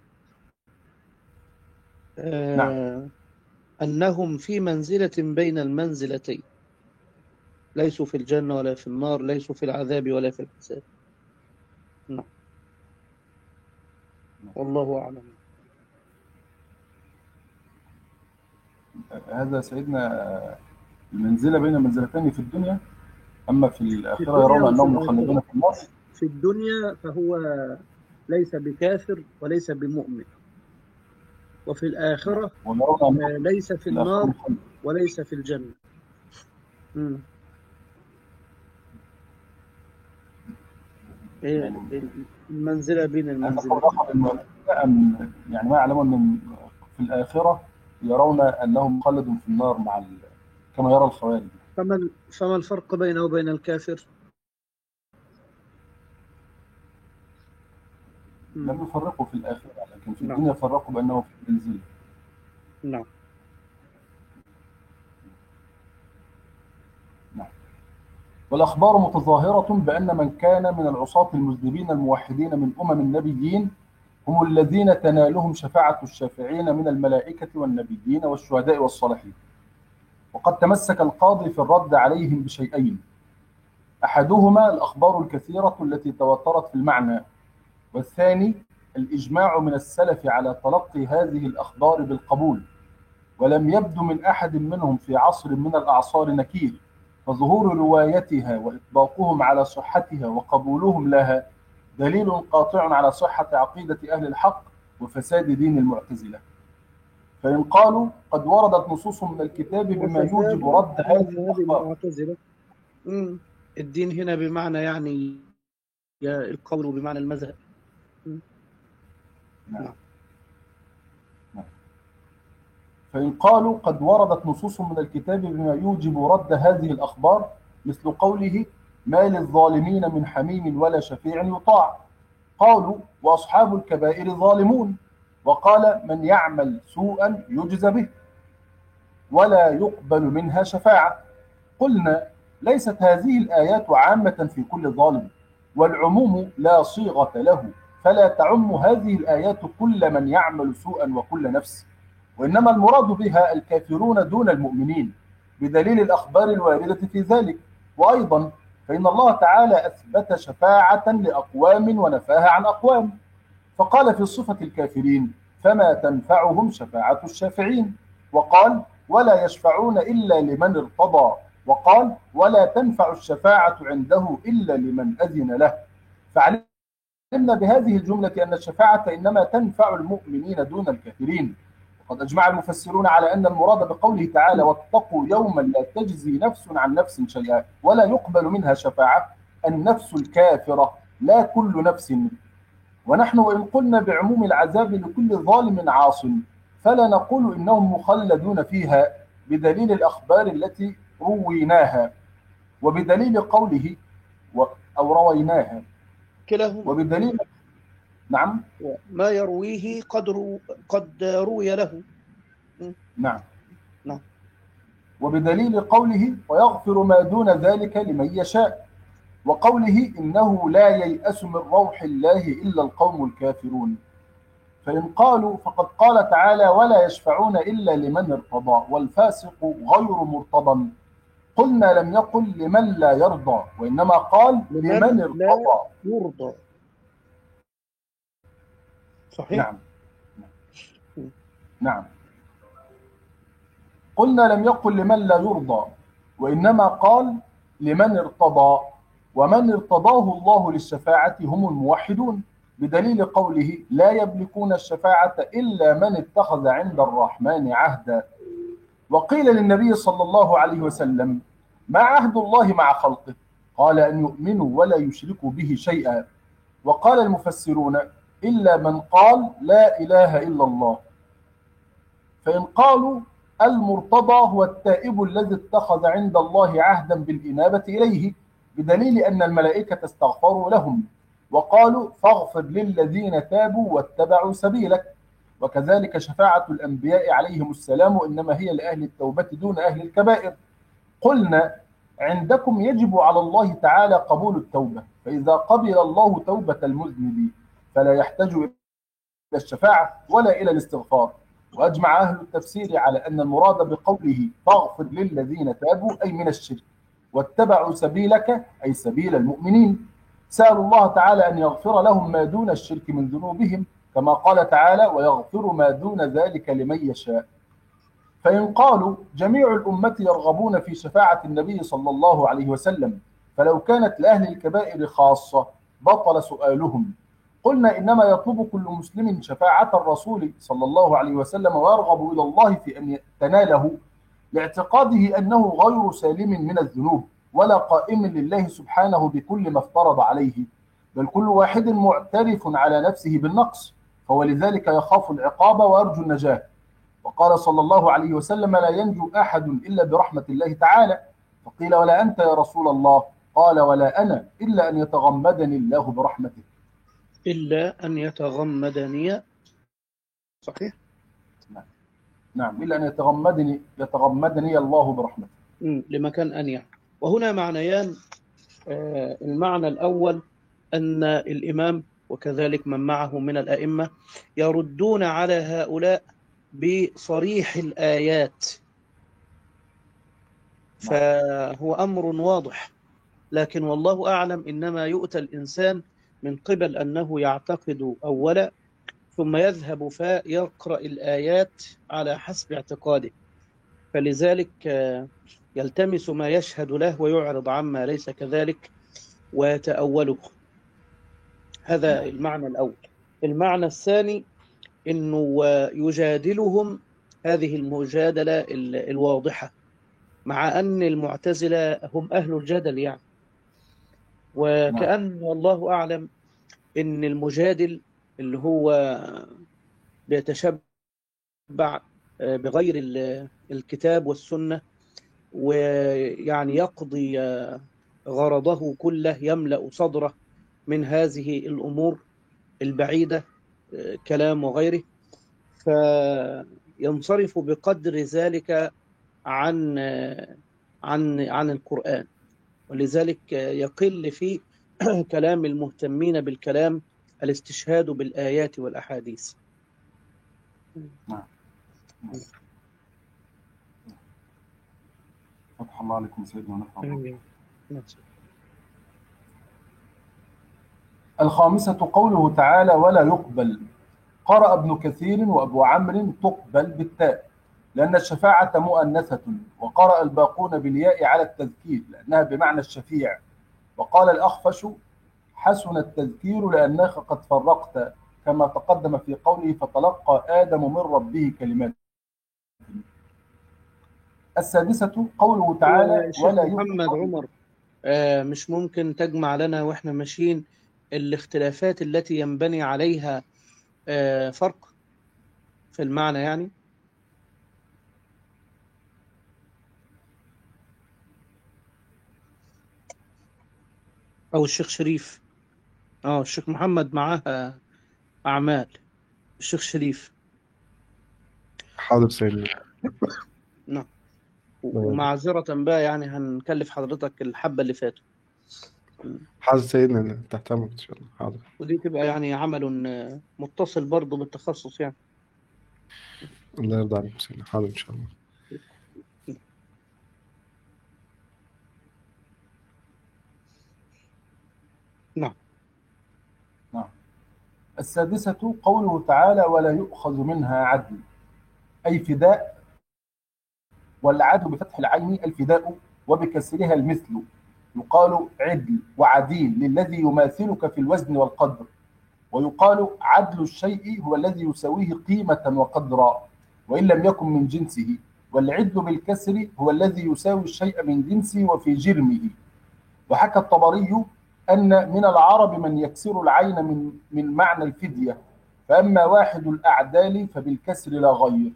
[SPEAKER 1] آه
[SPEAKER 3] نعم.
[SPEAKER 1] أنهم في منزلة بين المنزلتين، ليسوا في الجنة ولا في النار، ليسوا في العذاب ولا في الحساب. نعم. والله أعلم.
[SPEAKER 3] هذا سيدنا المنزلة بين منزلتين في الدنيا، أما في الآخرة يرون أنهم مخلدون في النار.
[SPEAKER 1] في الدنيا فهو ليس بكافر وليس بمؤمن، وفي الآخرة ليس في النار وليس في الجنة. مم. إيه
[SPEAKER 3] يعني
[SPEAKER 1] المنزلة بين
[SPEAKER 3] هل
[SPEAKER 1] المنزلتين.
[SPEAKER 3] تفرق المعتزلة أم يعني ما يعلمون أن في الآخرة يرون أنهم خلدون في النار مع ال... كما يرى الخوارج؟
[SPEAKER 1] فما ال- فما الفرق بينه وبين الكافر؟ مم.
[SPEAKER 3] لم يفرقوا في الآخرة، لكن في
[SPEAKER 1] نعم
[SPEAKER 3] الدنيا فرقوا بأنه في المنزل.
[SPEAKER 1] نعم.
[SPEAKER 3] نعم. والأخبار متظاهرة بأن من كان من العصاة المذنبين الموحدين من أمم النبيين هم الذين تنالهم شفاعة الشافعين من الملائكة والنبيين والشهداء والصالحين. وقد تمسك القاضي في الرد عليهم بشيئين: أحدهما الأخبار الكثيرة التي تواترت في المعنى، والثاني الإجماع من السلف على تلقي هذه الأخبار بالقبول، ولم يبدو من أحد منهم في عصر من الأعصار نكير، فظهور روايتها وإطلاقهم على صحتها وقبولهم لها دليل قاطع على صحة عقيدة أهل الحق وفساد دين المعتزلة. فإن قالوا قد وردت نصوص من الكتاب بما
[SPEAKER 1] وفساد
[SPEAKER 3] يوجب رد هذه
[SPEAKER 1] مذهب
[SPEAKER 3] الأخبار.
[SPEAKER 1] المعتزلة. مم. الدين هنا بمعنى يعني القول بمعنى المذهب. مم.
[SPEAKER 3] نعم.
[SPEAKER 1] نعم.
[SPEAKER 3] نعم. فإن قالوا قد وردت نصوص من الكتاب بما يوجب رد هذه الأخبار، مثل قوله ما للظالمين من حميم ولا شفيع يطاع، قالوا وأصحاب الكبائر ظالمون، وقال من يعمل سوءا يجزى به ولا يقبل منها شفاعة. قلنا ليست هذه الآيات عامة في كل ظالم، والعموم لا صيغة له، فلا تعم هذه الآيات كل من يعمل سوءا وكل نفس، وإنما المراد بها الكافرون دون المؤمنين بدليل الأخبار الواردة في ذلك. وأيضا فإن الله تعالى أثبت شفاعة لأقوام ونفاها عن أقوام، فقال في صفة الكافرين فما تنفعهم شفاعة الشافعين، وقال ولا يشفعون إلا لمن ارتضى، وقال ولا تنفع الشفاعة عنده إلا لمن أذن له. فعلمنا بهذه الجملة أن الشفاعة إنما تنفع المؤمنين دون الكافرين. وقد أجمع المفسرون على أن المراد بقوله تعالى واتقوا يوما لا تجزي نفس عن نفس شيئا ولا يقبل منها شفاعة النفس الكافرة لا كل نفس. ونحن وإن قلنا بعموم العذاب لكل ظالم عاص فلا نقول إنهم مخلدون فيها بدليل الأخبار التي رويناها وبدليل قوله و... أو رويناها
[SPEAKER 1] كلاهما.
[SPEAKER 3] وبدليل نعم
[SPEAKER 1] ما يرويه قد رو... قد روي له. م.
[SPEAKER 3] نعم
[SPEAKER 1] نعم.
[SPEAKER 3] وبدليل قوله ويغفر ما دون ذلك لمن يشاء، وقوله إنه لا ييأس من روح الله إلا القوم الكافرون. فإن قالوا فقد قال تعالى ولا يشفعون إلا لمن ارتضى والفاسق غير مرتضى، قلنا لم يقل لمن لا يرضى وإنما قال لمن ارتضى
[SPEAKER 1] لا يرضى. صحيح.
[SPEAKER 3] نعم نعم قلنا لم يقل لمن لا يرضى وإنما قال لمن ارتضى، ومن ارتضاه الله للشفاعة هم الموحدون بدليل قوله لا يملكون الشفاعة إلا من اتخذ عند الرحمن عهدا. وقيل للنبي صلى الله عليه وسلم ما عهد الله مع خلقه؟ قال أن يؤمنوا ولا يشركوا به شيئا. وقال المفسرون إلا من قال لا إله إلا الله. فإن قالوا المرتضى هو التائب الذي اتخذ عند الله عهدا بالإنابة إليه بدليل أن الملائكة استغفروا لهم، وقالوا فاغفر للذين تابوا واتبعوا سبيلك. وكذلك شفاعة الأنبياء عليهم السلام إنما هي لأهل التوبة دون أهل الكبائر. قلنا عندكم يجب على الله تعالى قبول التوبة، فإذا قبل الله توبة المذنب فلا يحتاج إلى الشفاعة ولا إلى الاستغفار. وأجمع أهل التفسير على أن المراد بقوله فاغفر للذين تابوا أي من الشرك واتبعوا سبيلك أي سبيل المؤمنين، سألوا الله تعالى أن يغفر لهم ما دون الشرك من ذنوبهم كما قال تعالى ويغفر ما دون ذلك لمن يشاء. فإن قالوا جميع الأمة يرغبون في شفاعة النبي صلى الله عليه وسلم فلو كانت لأهل الكبائر خاصة بطل سؤالهم. قلنا إنما يطلب كل مسلم شفاعة الرسول صلى الله عليه وسلم ويرغب إلى الله في أن تناله لاعتقاده أنه غير سالم من الذنوب ولا قائم لله سبحانه بكل ما افترض عليه، بل كل واحد معترف على نفسه بالنقص، فهو لذلك يخاف العقاب ويرجو النجاة. وقال صلى الله عليه وسلم: لا ينجو أحد إلا برحمة الله تعالى. فقيل: ولا أنت يا رسول الله؟ قال: ولا أنا إلا أن يتغمدني الله برحمته.
[SPEAKER 1] إلا أن يتغمدني، صحيح؟
[SPEAKER 3] نعم, نعم. إلا أن يتغمدني يتغمدني الله برحمته.
[SPEAKER 1] لمكان أن يعني. وهنا معنيان. المعنى الأول أن الإمام وكذلك من معه من الأئمة يردون على هؤلاء بصريح الآيات، فهو أمر واضح. لكن والله أعلم إنما يؤتى الإنسان من قبل أنه يعتقد أولا ثم يذهب فيقرأ الآيات على حسب اعتقاده، فلذلك يلتمس ما يشهد له ويعرض عما ليس كذلك ويتأوله. هذا المعنى الأول. المعنى الثاني إنه يجادلهم هذه المجادلة الواضحة، مع أن المعتزلة هم أهل الجدل يعني، وكأن والله أعلم إن المجادل اللي هو بيتشبع بغير الكتاب والسنة ويعني يقضي غرضه كله، يملأ صدره من هذه الأمور البعيدة، كلام وغيره، فينصرف بقدر ذلك عن عن عن القرآن، ولذلك يقل في كلام المهتمين بالكلام الاستشهاد بالآيات والأحاديث.
[SPEAKER 3] نعم. فتح الله عليكم سيدنا ونفع. الخامسة قوله تعالى: ولا يقبل. قرأ ابن كثير وأبو عمرو تقبل بالتاء لأن الشفاعة مؤنثة، وقرأ الباقون بالياء على التذكير لأنها بمعنى الشفيع. وقال الأخفش: حسن التذكير لأنك قد فرقت، كما تقدم في قوله: فتلقى آدم من ربه كلمات. السادسة قوله تعالى: ولا
[SPEAKER 1] محمد عمر، آه مش ممكن تجمع لنا وإحنا ماشيين الاختلافات التي ينبني عليها آه فرق في المعنى يعني؟ أو الشيخ شريف، اه الشيخ محمد معاه أعمال، الشيخ شريف.
[SPEAKER 5] حاضر سيدنا.
[SPEAKER 1] نعم. ومعذرة بقى يعني هنكلف حضرتك الحبة اللي فاتوا.
[SPEAKER 5] حاضر سيدنا، تحت أمرك إن شاء الله. حاضر.
[SPEAKER 1] ودي تبقى يعني عمل متصل برضه بالتخصص يعني.
[SPEAKER 5] الله يرضى عليكم سيدنا. حاضر إن شاء الله.
[SPEAKER 1] نعم.
[SPEAKER 3] نعم. السادسة قوله تعالى: ولا يؤخذ منها عدل، أي فداء، والعدل بفتح العين الفداء وبكسرها المثل، يقال عدل وعديل للذي يماثلك في الوزن والقدر، ويقال عدل الشيء هو الذي يساويه قيمة وقدرا وإن لم يكن من جنسه، والعدل بالكسر هو الذي يساوي الشيء من جنسه وفي جرمه. وحكى الطبري أن من العرب من يكسر العين من من معنى الفدية، فأما واحد الأعدال فبالكسر لا غير.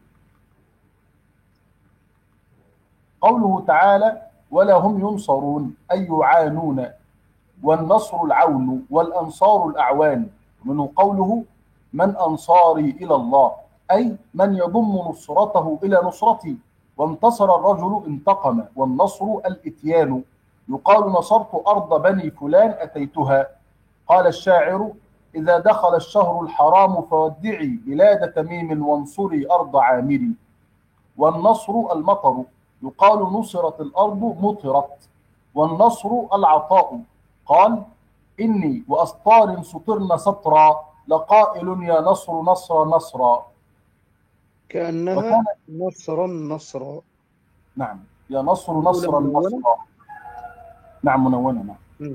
[SPEAKER 3] قوله تعالى: ولا هم ينصرون، أي يعانون، والنصر العون والأنصار الأعوان. منه قوله: من أنصاري إلى الله، أي من يضم نصرته إلى نصرتي. وانتصر الرجل انتقم، والنصر الإتيان. يقال: نصرت أرض بني فلان أتيتها. قال الشاعر: إذا دخل الشهر الحرام فودعي بلاد تميم وانصري أرض عامر. والنصر المطر، يقال: نصرت الأرض مطرت. والنصر العطاء، قال: إني وأسطار سطرن سطرا، لقائل يا نصر نصر نصرا.
[SPEAKER 1] كأنها
[SPEAKER 3] وكان...
[SPEAKER 1] نصرا نصرا.
[SPEAKER 3] نعم، يا نصر نصرا نصرا. نعم، منونة. نعم.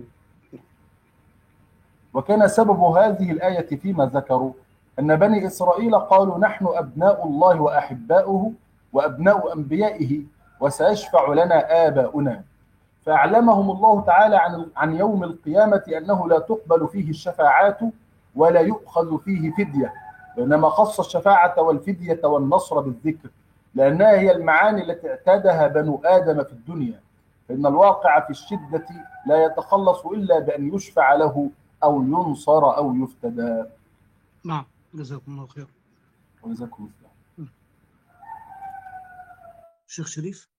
[SPEAKER 3] وكان سبب هذه الآية فيما ذكروا أن بني إسرائيل قالوا: نحن أبناء الله وأحباؤه وأبناء أنبيائه، وسيشفع لنا آباؤنا. فأعلمهم الله تعالى عن عن يوم القيامة أنه لا تقبل فيه الشفاعات ولا يؤخذ فيه فدية، وإنما خص الشفاعة والفدية والنصر بالذكر، لأنها هي المعاني التي اعتادها بنو آدم في الدنيا، فإن الواقع في الشدة لا يتخلص إلا بأن يشفع له أو ينصر أو يفتدى.
[SPEAKER 1] نعم، جزاكم الله خير.
[SPEAKER 3] وجزاكم الله.
[SPEAKER 1] شيخ شريف.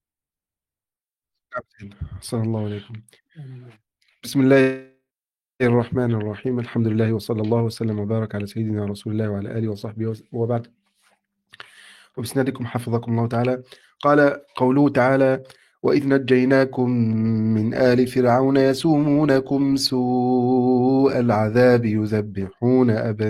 [SPEAKER 5] صلى الله عليكم. بسم الله الرحمن الرحيم، الحمد لله وصلى الله وسلم وبارك على سيدنا رسول الله وعلى آله وصحبه وبعد. وبسنادكم حفظكم الله تعالى. قال قوله تعالى: وإذ نجيناكم من آل فرعون يسومونكم سوء العذاب يذبحون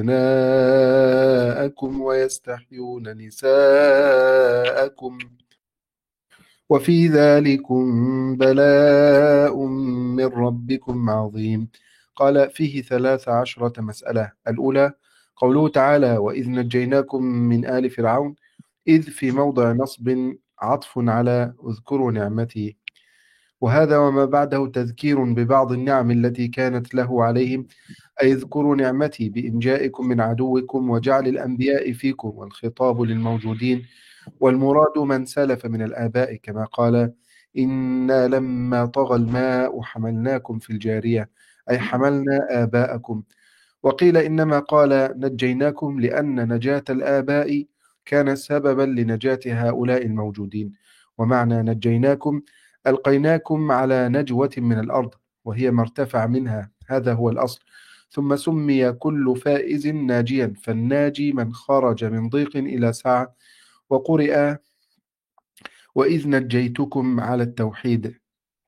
[SPEAKER 5] أبناءكم ويستحيون نساءكم وفي ذلكم بلاء من ربكم عظيم. قال فيه ثلاث عشرة مسألة. الأولى قوله تعالى: وإذ نجيناكم من آل فرعون، إذ في موضع نصب عطف على اذكروا نعمتي، وهذا وما بعده تذكير ببعض النعم التي كانت له عليهم، أي اذكروا نعمتي بإنجائكم من عدوكم وجعل الأنبياء فيكم، والخطاب للموجودين، والمراد من سلف من الآباء، كما قال: إنا لما طغى الماء حملناكم في الجارية، أي حملنا آباءكم. وقيل إنما قال نجيناكم لأن نجاة الآباء كان سببا لنجاة هؤلاء الموجودين، ومعنى نجيناكم ألقيناكم على نجوة من الأرض وهي ما ارتفع منها، هذا هو الأصل. ثم سمي كل فائز ناجيا، فالناجي من خرج من ضيق إلى سعة. وقرئ وإذ نجيتكم على التوحيد.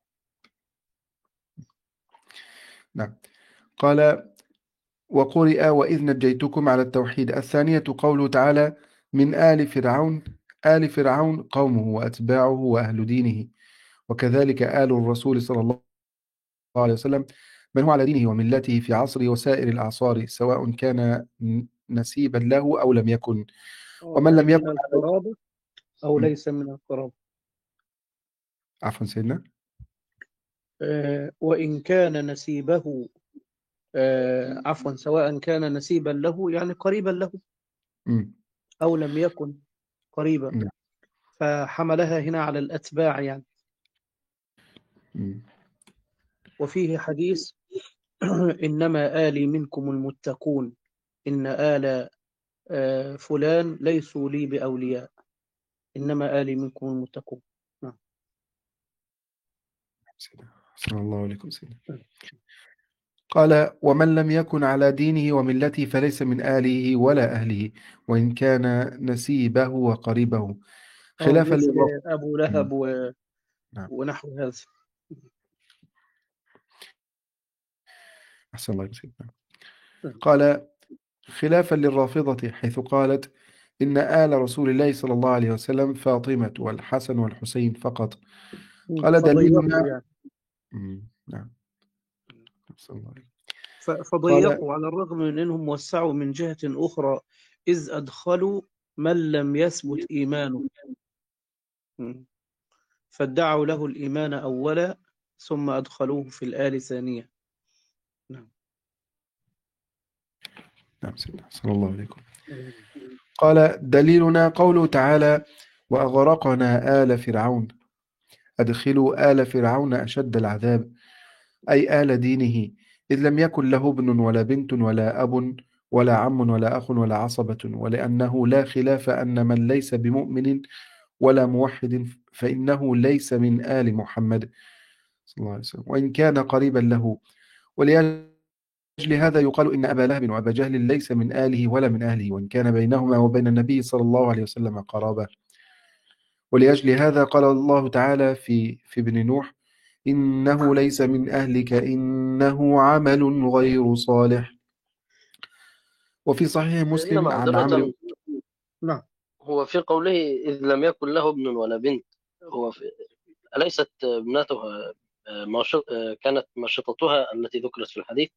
[SPEAKER 5] نعم. قال وقرئ وإذ نجيتكم على التوحيد. الثانية قوله تعالى: من آل فرعون، آل فرعون قومه وأتباعه وأهل دينه، وكذلك آل الرسول صلى الله عليه وسلم من هو على دينه وملته في عصره وسائر الأعصار، سواء كان نسيبا له أو لم يكن، ومن لم يكن
[SPEAKER 1] من القرابة أو
[SPEAKER 5] م.
[SPEAKER 1] ليس من القرابة.
[SPEAKER 5] عفوا سيدنا.
[SPEAKER 1] آه وإن كان نسيبه آه عفوا سواء كان نسيبا له يعني قريبا له
[SPEAKER 5] م.
[SPEAKER 1] أو لم يكن قريبا،
[SPEAKER 5] نعم.
[SPEAKER 1] فحملها هنا على الأتباع يعني.
[SPEAKER 5] م.
[SPEAKER 1] وفيه حديث إنما آلي منكم المتقون، إن آل آه فلان ليسوا لي بأولياء، إنما آلي منكم المتقون. نعم.
[SPEAKER 5] صلى الله عليكم سيدنا. قال ومن لم يكن على دينه وملته فليس من آله ولا أهله، وإن كان نسيبه وقريبه، خلافا
[SPEAKER 1] مثل
[SPEAKER 5] للرفض.
[SPEAKER 1] أبو لهب و...
[SPEAKER 5] نعم.
[SPEAKER 1] ونحو هذا.
[SPEAKER 5] أحسن الله سيدنا. قال خلافا للرافضة حيث قالت إن آل رسول الله صلى الله عليه وسلم فاطمة والحسن والحسين فقط. قال دليلنا
[SPEAKER 1] يعني.
[SPEAKER 5] نعم. أحسن الله عليك.
[SPEAKER 1] فضيقوا على الرغم من أنهم وسعوا من جهة أخرى، إذ أدخلوا من لم يثبت إيمانه، فادعوا له الإيمان أولا ثم أدخلوه في الآل ثانية. نعم.
[SPEAKER 5] نعم سيدنا صلى الله عليكم. قال دليلنا قوله تعالى وأغرقنا آل فرعون، أدخلوا آل فرعون أشد العذاب، أي آل دينه، إذ لم يكن له ابن ولا بنت ولا أب ولا عم ولا أخ ولا عصبة، ولأنه لا خلاف أن من ليس بمؤمن ولا موحد فإنه ليس من آل محمد صلى الله عليه وسلم، وإن كان قريبا له. ولأجل هذا يقال إن أبا لهب وأبا جهل ليس من آله ولا من أهله، وإن كان بينهما وبين النبي صلى الله عليه وسلم قرابة. ولأجل هذا قال الله تعالى في في ابن نوح إنه ليس من أهلك إنه عمل غير صالح. وفي صحيح مسلم عن عمرو.
[SPEAKER 4] نعم. هو في قوله إذ لم يكن له ابن ولا بنت، هو في أليست ابنتها ماشط... كانت ماشطتها التي ذكرت في الحديث؟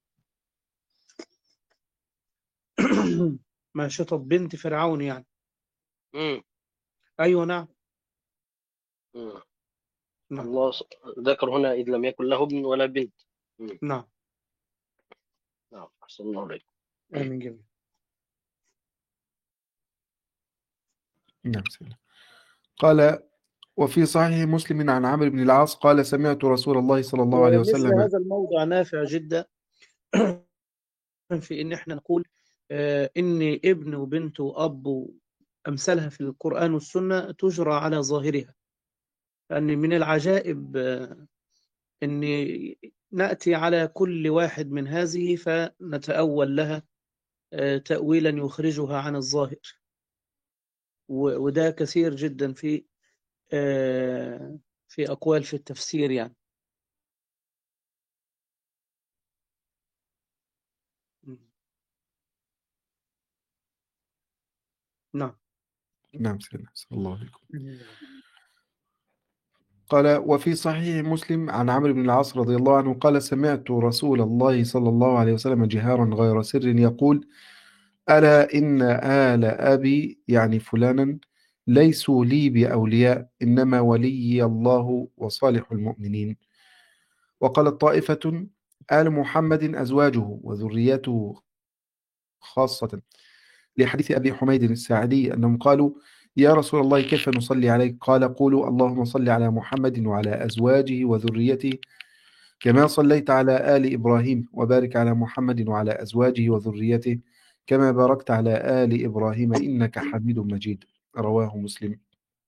[SPEAKER 1] ماشطة بنت فرعون يعني.
[SPEAKER 4] مم.
[SPEAKER 1] أيوة نعم.
[SPEAKER 4] مم.
[SPEAKER 1] نعم
[SPEAKER 4] الله س- ذكر هنا إذ لم يكن له ابن ولا بنت. مم.
[SPEAKER 1] نعم.
[SPEAKER 4] نعم، أحسن الله عليك.
[SPEAKER 1] آمين جميل.
[SPEAKER 5] نعم سيدنا. قال وفي صحيح مسلم عن عمرو بن العاص قال سمعت رسول الله صلى الله عليه
[SPEAKER 1] ومثل
[SPEAKER 5] وسلم.
[SPEAKER 1] هذا الموضع نافع جدا في إن إحنا نقول آه، إن ابن وبنت وأب أمثالها في القرآن والسنة تجرى على ظاهرها، لأن من العجائب آه، أن نأتي على كل واحد من هذه فنتأول لها آه، تأويلا يخرجها عن الظاهر، و- وده كثير جدا في آه، في أقوال في التفسير يعني. نعم.
[SPEAKER 5] نعم سيدنا صلى الله عليكم. قال وفي صحيح مسلم عن عمرو بن العاص رضي الله عنه قال سمعت رسول الله صلى الله عليه وسلم جهارا غير سر يقول ألا إن آل أبي يعني فلانا ليسوا لي بأولياء إنما ولي الله وصالح المؤمنين. وقالت طائفة آل محمد أزواجه وذريته خاصة لحديث أبي حميد الساعدي أنهم قالوا يا رسول الله كيف نصلي عليك؟ قال قولوا اللهم صل على محمد وعلى أزواجه وذريته كما صليت على آل إبراهيم وبارك على محمد وعلى أزواجه وذريته كما باركت على آل إبراهيم إنك حميد مجيد. رواه مسلم.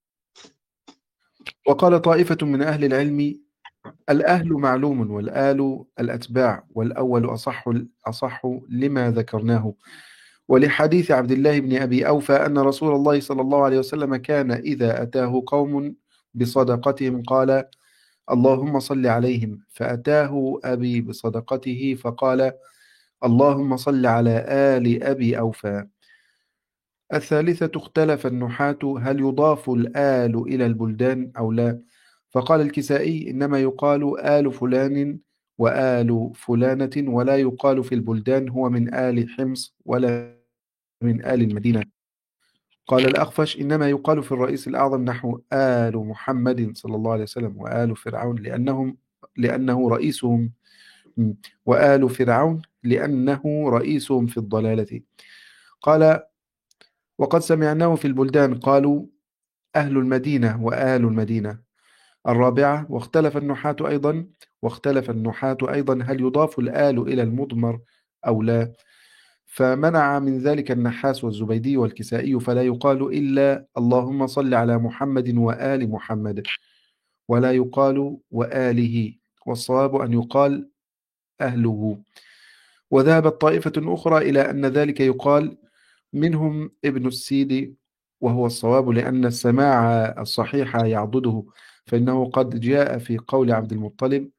[SPEAKER 5] وقال طائفة من أهل العلم الأهل معلوم والآل الأتباع والأول أصح أصح لما ذكرناه ولحديث عبد الله بن أبي أوفى أن رسول الله صلى الله عليه وسلم كان إذا أتاه قوم بصدقتهم قال اللهم صل عليهم فأتاه أبي بصدقته فقال اللهم صل على آل أبي أوفى. الثالثة اختلف النحاة هل يضاف الآل إلى البلدان أو لا، فقال الكسائي إنما يقال آل فلان وآل فلانة ولا يقال في البلدان هو من آل حمص ولا من آل المدينة. قال الأخفش إنما يقال في الرئيس الأعظم نحو آل محمد صلى الله عليه وسلم وآل فرعون لأنهم لأنه رئيسهم وآل فرعون لأنه رئيسهم في الضلالة. قال وقد سمعناه في البلدان قالوا أهل المدينة وآل المدينة. الرابعة واختلف النحاة أيضا واختلف النحاة أيضا هل يضاف الآل إلى المضمر أو لا، فمنع من ذلك النحاس والزبيدي والكسائي فلا يقال إلا اللهم صل على محمد وآل محمد ولا يقال وآله، والصواب أن يقال أهله. وذهبت طائفة أخرى إلى أن ذلك يقال منهم ابن السيد وهو الصواب لأن السماع الصحيح يعضده، فإنه قد جاء في قول عبد المطلب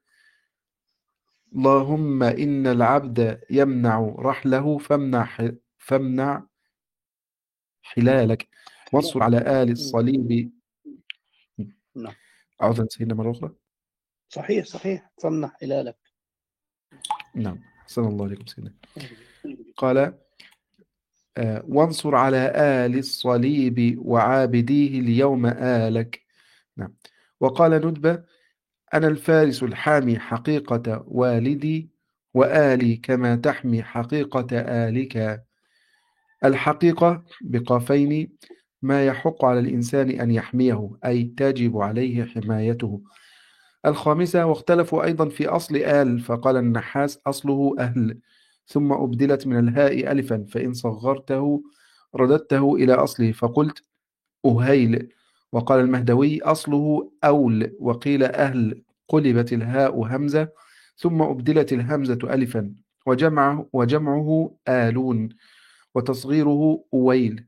[SPEAKER 5] اللهم إن العبد يمنع رحله فامنع فامنع حلالك وانصر على آل الصليب.
[SPEAKER 1] نعم
[SPEAKER 5] عوضا سيدنا مرة أخرى.
[SPEAKER 1] صحيح صحيح فامنح هلالك.
[SPEAKER 5] نعم أحسن الله عليكم سيدنا. قال آه وانصر على آل الصليب وعابديه اليوم آلك. نعم. وقال ندبة أنا الفارس الحامي حقيقة والدي وآلي كما تحمي حقيقة آلك. الحقيقة بقافين ما يحق على الإنسان أن يحميه أي تجب عليه حمايته. الخامسة واختلفوا أيضا في أصل آل فقال النحاس أصله أهل ثم أبدلت من الهاء ألفا فإن صغرته رددته إلى أصله فقلت أهيل. وقال المهدوي أصله أول وقيل أهل قلبت الهاء همزة ثم أبدلت الهمزة ألفا وجمعه, وجمعه آلون وتصغيره أويل.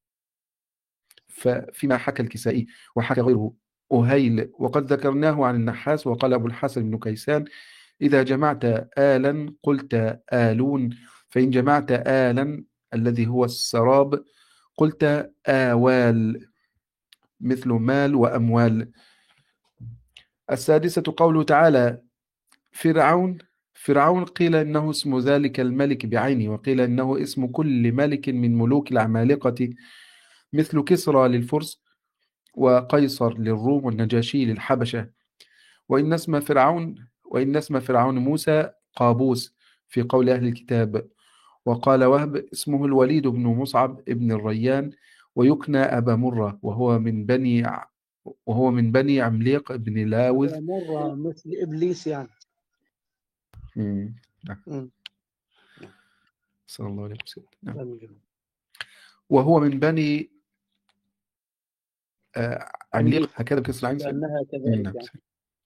[SPEAKER 5] فيما حكى الكسائي وحكى غيره أهيل وقد ذكرناه عن النحاس. وقال أبو الحسن بن كيسان إذا جمعت آلا قلت آلون فإن جمعت آلا الذي هو السراب قلت آوال مثل مال وأموال. السادسة قوله تعالى فرعون فرعون قيل إنه اسم ذلك الملك بعينه وقيل إنه اسم كل ملك من ملوك العمالقة مثل كسرى للفرس وقيصر للروم والنجاشي للحبشة. وإن اسم فرعون وإن اسم فرعون موسى قابوس في قول أهل الكتاب. وقال وهب اسمه الوليد بن مصعب ابن الريان، ويكنى أبا مرة، وهو من بني ع- وهو من بني عمليق بن لاوذ.
[SPEAKER 1] أبا مرة مثل إبليس يعني.
[SPEAKER 5] مم. نعم.
[SPEAKER 1] مم.
[SPEAKER 5] صلى الله عليه وسلم. نعم.
[SPEAKER 1] أمين.
[SPEAKER 5] وهو من بني آه، عمليق،
[SPEAKER 1] عمليق
[SPEAKER 5] هكذا بكسر العين سيدنا.
[SPEAKER 1] لأنها
[SPEAKER 5] مم.
[SPEAKER 1] كذلك
[SPEAKER 5] نعم.
[SPEAKER 1] يعني.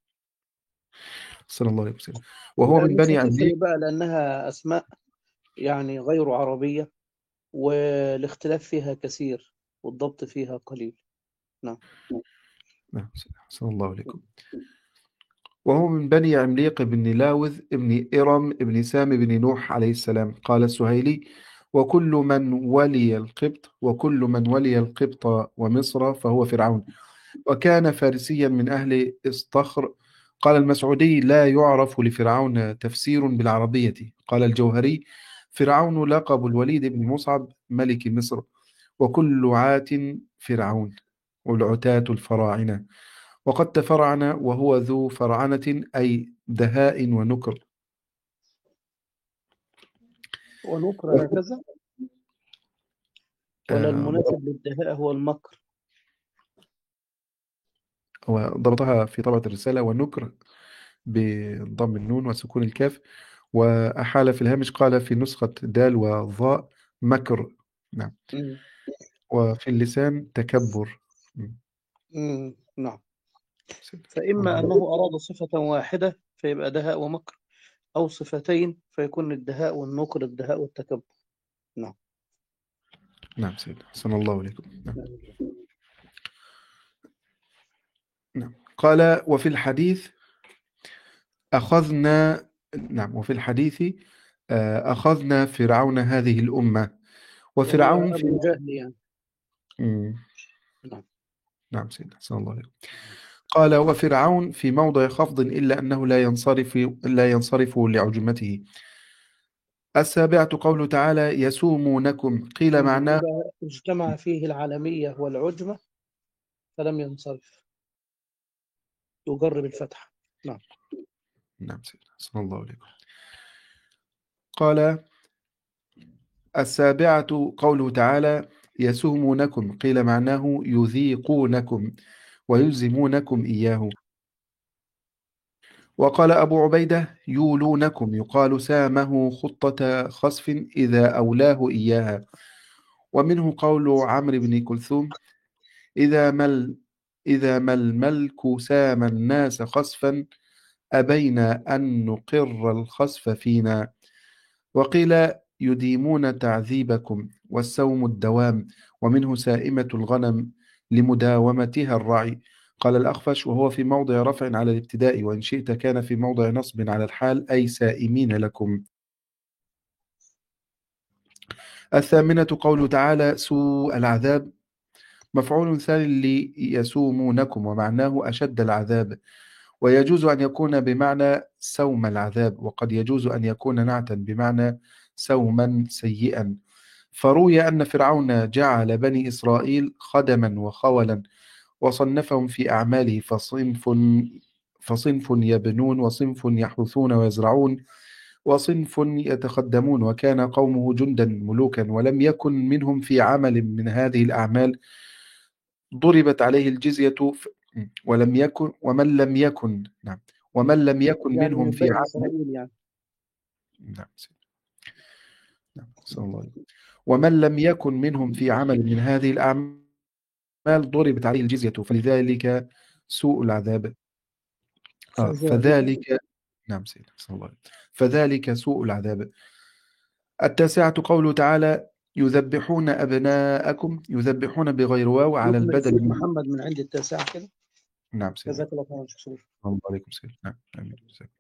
[SPEAKER 5] صلى الله عليه وسلم. وهو
[SPEAKER 1] لا
[SPEAKER 5] من
[SPEAKER 1] مش
[SPEAKER 5] بني
[SPEAKER 1] هتفرق
[SPEAKER 5] عمليق.
[SPEAKER 1] بقى لأنها أسماء يعني غير عربية، والاختلاف فيها كثير والضبط فيها قليل. نعم.
[SPEAKER 5] نعم. صلى الله عليكم. وهو من بني عمليق بن لاوذ ابن إرم ابن سام بن نوح عليه السلام. قال السهيلي: وكل من ولي القبط وكل من ولي القبط ومصر فهو فرعون، وكان فارسيا من أهل اسطخر. قال المسعودي: لا يعرف لفرعون تفسير بالعربية. قال الجوهري: فرعون لقب الوليد بن مصعب ملك مصر، وكل عات فرعون، والعتاة الفراعنة. وقد تفرعن وهو ذو فرعنة أي دهاء ونكر.
[SPEAKER 1] ونكر هكذا، ولا
[SPEAKER 5] آه،
[SPEAKER 1] المناسب للدهاء هو المكر؟
[SPEAKER 5] وضبطها في طبعة الرسالة ونكر بضم النون وسكون الكاف، وأحال في الهامش قال في نسخة دال وظاء مكر. نعم.
[SPEAKER 1] مم.
[SPEAKER 5] وفي اللسان تكبر. مم.
[SPEAKER 1] مم. نعم. فإما أنه أراد صفة واحدة فيبقى دهاء ومكر، أو صفتين فيكون الدهاء والنكر الدهاء والتكبر. نعم.
[SPEAKER 5] نعم سيدنا، أحسن الله عليكم. نعم. نعم. قال وفي الحديث أخذنا نعم وفي الحديث آه، أخذنا فرعون هذه الأمة.
[SPEAKER 1] وهو
[SPEAKER 5] وفرعون في
[SPEAKER 1] أبو جهل يعني.
[SPEAKER 5] مم.
[SPEAKER 1] نعم.
[SPEAKER 5] نعم سيدنا، أحسن الله عليكم. قال وفرعون في موضع خفض إلا أنه لا ينصرف لا ينصرف لعجمته. السابعة قوله تعالى يسومونكم. قيل
[SPEAKER 1] مم.
[SPEAKER 5] معناه
[SPEAKER 1] إذا اجتمع فيه العالمية والعجمة فلم ينصرف، يجرب الفتح. نعم.
[SPEAKER 5] نعم سيدنا، أحسن الله عليكم. قال السابعة قوله تعالى يسومونكم. قيل معناه يذيقونكم ويلزمونكم إياه. وقال أبو عبيدة يولونكم، يقال سامه خطة خصف إذا أولاه إياها. ومنه قول عمرو بن كلثوم إذا مل إذا ما الملك سام الناس خصفا أبينا أن نقر الخصف فينا. وقيل يديمون تعذيبكم، والسوم الدوام، ومنه سائمة الغنم لمداومتها الرعي. قال الأخفش وهو في موضع رفع على الابتداء، وإن شئت كان في موضع نصب على الحال أي سائمين لكم. الثامنة قوله تعالى سوء العذاب، مفعول ثاني ليسومونكم، ومعناه أشد العذاب. ويجوز أن يكون بمعنى سوم العذاب، وقد يجوز أن يكون نعتا بمعنى سوما سيئا. فروي أن فرعون جعل بني إسرائيل خدما وخولا، وصنفهم في أعماله، فصنف فصنف يبنون، وصنف يحرثون ويزرعون، وصنف يتخدمون. وكان قومه جندا ملوكا، ولم يكن منهم في عمل من هذه الأعمال ضربت عليه الجزية. ف... ولم يكن ومن لم يكن نعم ومن لم يكن
[SPEAKER 1] يعني
[SPEAKER 5] منهم
[SPEAKER 1] من
[SPEAKER 5] في
[SPEAKER 1] بني
[SPEAKER 5] عمل
[SPEAKER 1] إسرائيل يعني.
[SPEAKER 5] نعم نعم صلى الله عليه وسلم. ومن لم يكن منهم في عمل من هذه الأعمال ضربت عليه الجزية، فلذلك سوء العذاب. آه
[SPEAKER 1] فذلك
[SPEAKER 5] فذلك نعم سيدنا صلى الله عليه وسلم. فذلك سوء العذاب. التاسعة قوله تعالى يذبحون أبناءكم، يذبحون بغير واو على
[SPEAKER 1] نكمل
[SPEAKER 5] البدل
[SPEAKER 1] سيد
[SPEAKER 5] من...
[SPEAKER 1] محمد من عند التاسعة كده.
[SPEAKER 5] نعم سيدنا.
[SPEAKER 1] جزاك الله خيرا شكرا.
[SPEAKER 5] الله عليكم سيدنا. نعم آمين.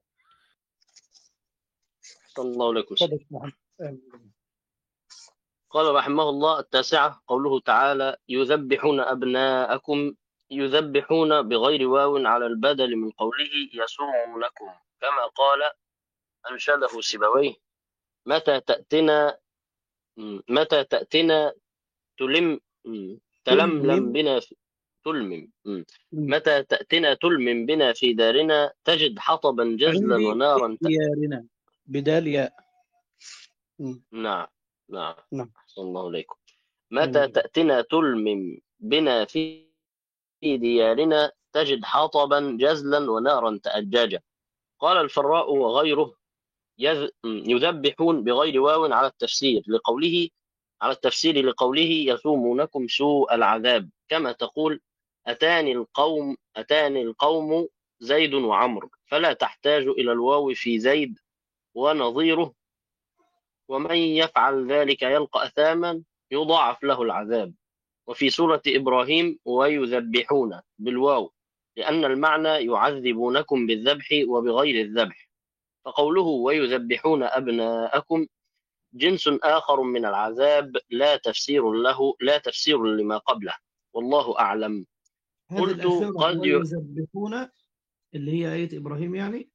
[SPEAKER 4] صلى الله عليكم سيدنا.
[SPEAKER 1] تفضل محمد. آمين.
[SPEAKER 4] قال رحمه الله التاسعة قوله تعالى يذبحون أبناءكم، يذبحون بغير واو على البدل من قوله يسومونكم، كما قال أنشده سيبويه متى تأتنا متى تأتنا تلم تلملم
[SPEAKER 1] تلملم
[SPEAKER 4] بنا في تلمم. مم.
[SPEAKER 1] مم.
[SPEAKER 4] متى تأتنا تلمم بنا في دارنا تجد حطبا جزلا
[SPEAKER 1] عندي
[SPEAKER 4] ونارا ت...
[SPEAKER 1] ديارنا بدال ياء. مم.
[SPEAKER 4] نعم نعم.
[SPEAKER 1] نعم.
[SPEAKER 4] أحسن الله إليكم.
[SPEAKER 1] جميل
[SPEAKER 4] متى
[SPEAKER 1] جدا.
[SPEAKER 4] تأتنا تلمم بنا في ديارنا تجد حطبا جزلا ونارا تأججا. قال الفراء وغيره يذ... يذبحون بغير واو على التفسير لقوله على التفسير لقوله يسومونكم سوء العذاب، كما تقول أتاني القوم أتاني القوم زيد وعمرو، فلا تحتاج إلى الواو في زيد ونظيره. ومن يفعل ذلك يلقى أثاما يضاعف له العذاب. وفي سورة إبراهيم ويذبحون بالواو لأن المعنى يعذبونكم بالذبح وبغير الذبح، فقوله ويذبحون أبناءكم جنس آخر من العذاب لا تفسير له لا تفسير لما قبله، والله أعلم.
[SPEAKER 1] هذه
[SPEAKER 4] قلت
[SPEAKER 1] الأخيرة
[SPEAKER 4] قد ي...
[SPEAKER 1] ويذبحون اللي هي آية إبراهيم يعني.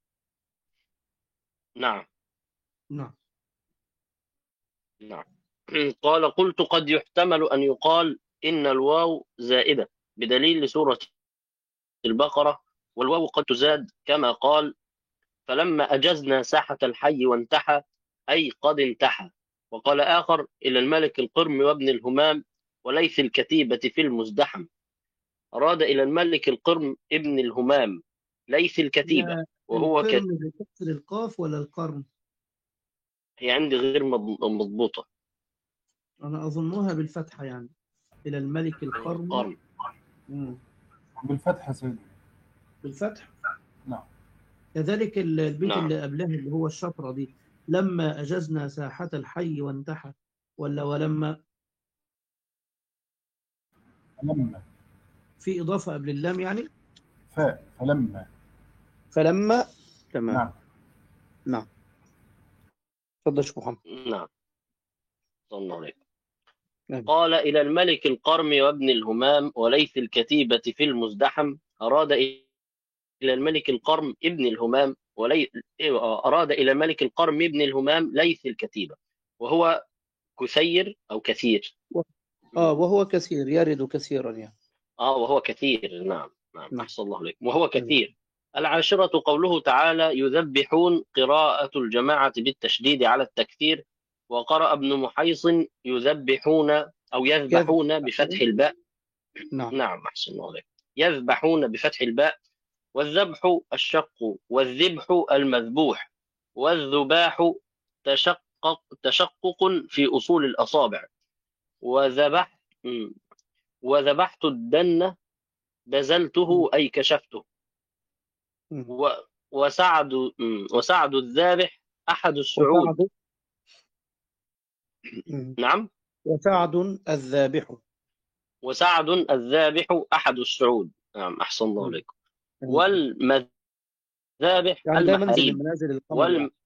[SPEAKER 4] نعم
[SPEAKER 1] نعم.
[SPEAKER 4] نعم. قال قلت قد يحتمل أن يقال إن الواو زائدة بدليل سورة البقرة، والواو قد تزاد كما قال فلما أجزنا ساحة الحي وانتحى أي قد انتحى. وقال آخر إلى الملك القرم وابن الهمام وليث الكتيبة في المزدحم، أراد إلى الملك القرم ابن الهمام ليث الكتيبة
[SPEAKER 1] هي
[SPEAKER 4] وهو ك...
[SPEAKER 1] القرن بكسر القاف ولا القرن؟
[SPEAKER 4] هي عندي غير مض- مضبوطة.
[SPEAKER 1] أنا أظنها بالفتحة يعني إلى الملك القرن.
[SPEAKER 4] القرم
[SPEAKER 1] مم.
[SPEAKER 3] بالفتح يا سيدي.
[SPEAKER 1] بالفتح.
[SPEAKER 3] نعم.
[SPEAKER 1] كذلك ال- البيت
[SPEAKER 4] نعم.
[SPEAKER 1] اللي قبلها اللي هو الشطرة دي لما أجزنا ساحة الحي وانتحى ولا ولما
[SPEAKER 3] فلما
[SPEAKER 1] في إضافة قبل اللام يعني.
[SPEAKER 3] فاء فلما.
[SPEAKER 1] فلما. تمام.
[SPEAKER 3] نعم.
[SPEAKER 1] نعم. تفضل يا شيخ محمد.
[SPEAKER 4] نعم. صلى الله عليه.
[SPEAKER 1] نعم.
[SPEAKER 4] قال إلى الملك القرم وابن الهمام وليث الكتيبة في المزدحم، أراد إلى الملك القرم ابن الهمام ولي... أراد إلى الملك القرم ابن الهمام ليث الكتيبة وهو كثير أو كثير.
[SPEAKER 1] آه وهو كثير يرد كثيرا يعني.
[SPEAKER 4] آه وهو كثير. نعم نعم.
[SPEAKER 1] نعم.
[SPEAKER 4] أحسن الله عليكم. وهو كثير. العاشرة قوله تعالى يذبحون، قراءة الجماعة بالتشديد على التكثير، وقرأ ابن محيص يذبحون أو يذبحون بفتح الباء.
[SPEAKER 1] نعم.
[SPEAKER 4] نعم. أحسن الله عليكم. يذبحون بفتح الباء. والذبح الشق، والذبح المذبوح، والذباح تشقق تشقق في أصول الأصابع. وذبحت وذبحت الدن بزلته أي كشفته.
[SPEAKER 1] مم.
[SPEAKER 4] و... وسعد مم. وسعد الذابح أحد السعود.
[SPEAKER 1] وسعد. مم.
[SPEAKER 4] نعم.
[SPEAKER 1] وسعد الذابح.
[SPEAKER 4] وسعد الذابح أحد السعود. نعم. أحسن الله
[SPEAKER 1] مم.
[SPEAKER 4] عليكم.
[SPEAKER 1] مم.
[SPEAKER 4] والمذابح
[SPEAKER 1] يعني ده منزل
[SPEAKER 4] المحاريب.
[SPEAKER 1] من منازل القمر
[SPEAKER 4] وال...
[SPEAKER 1] يعني.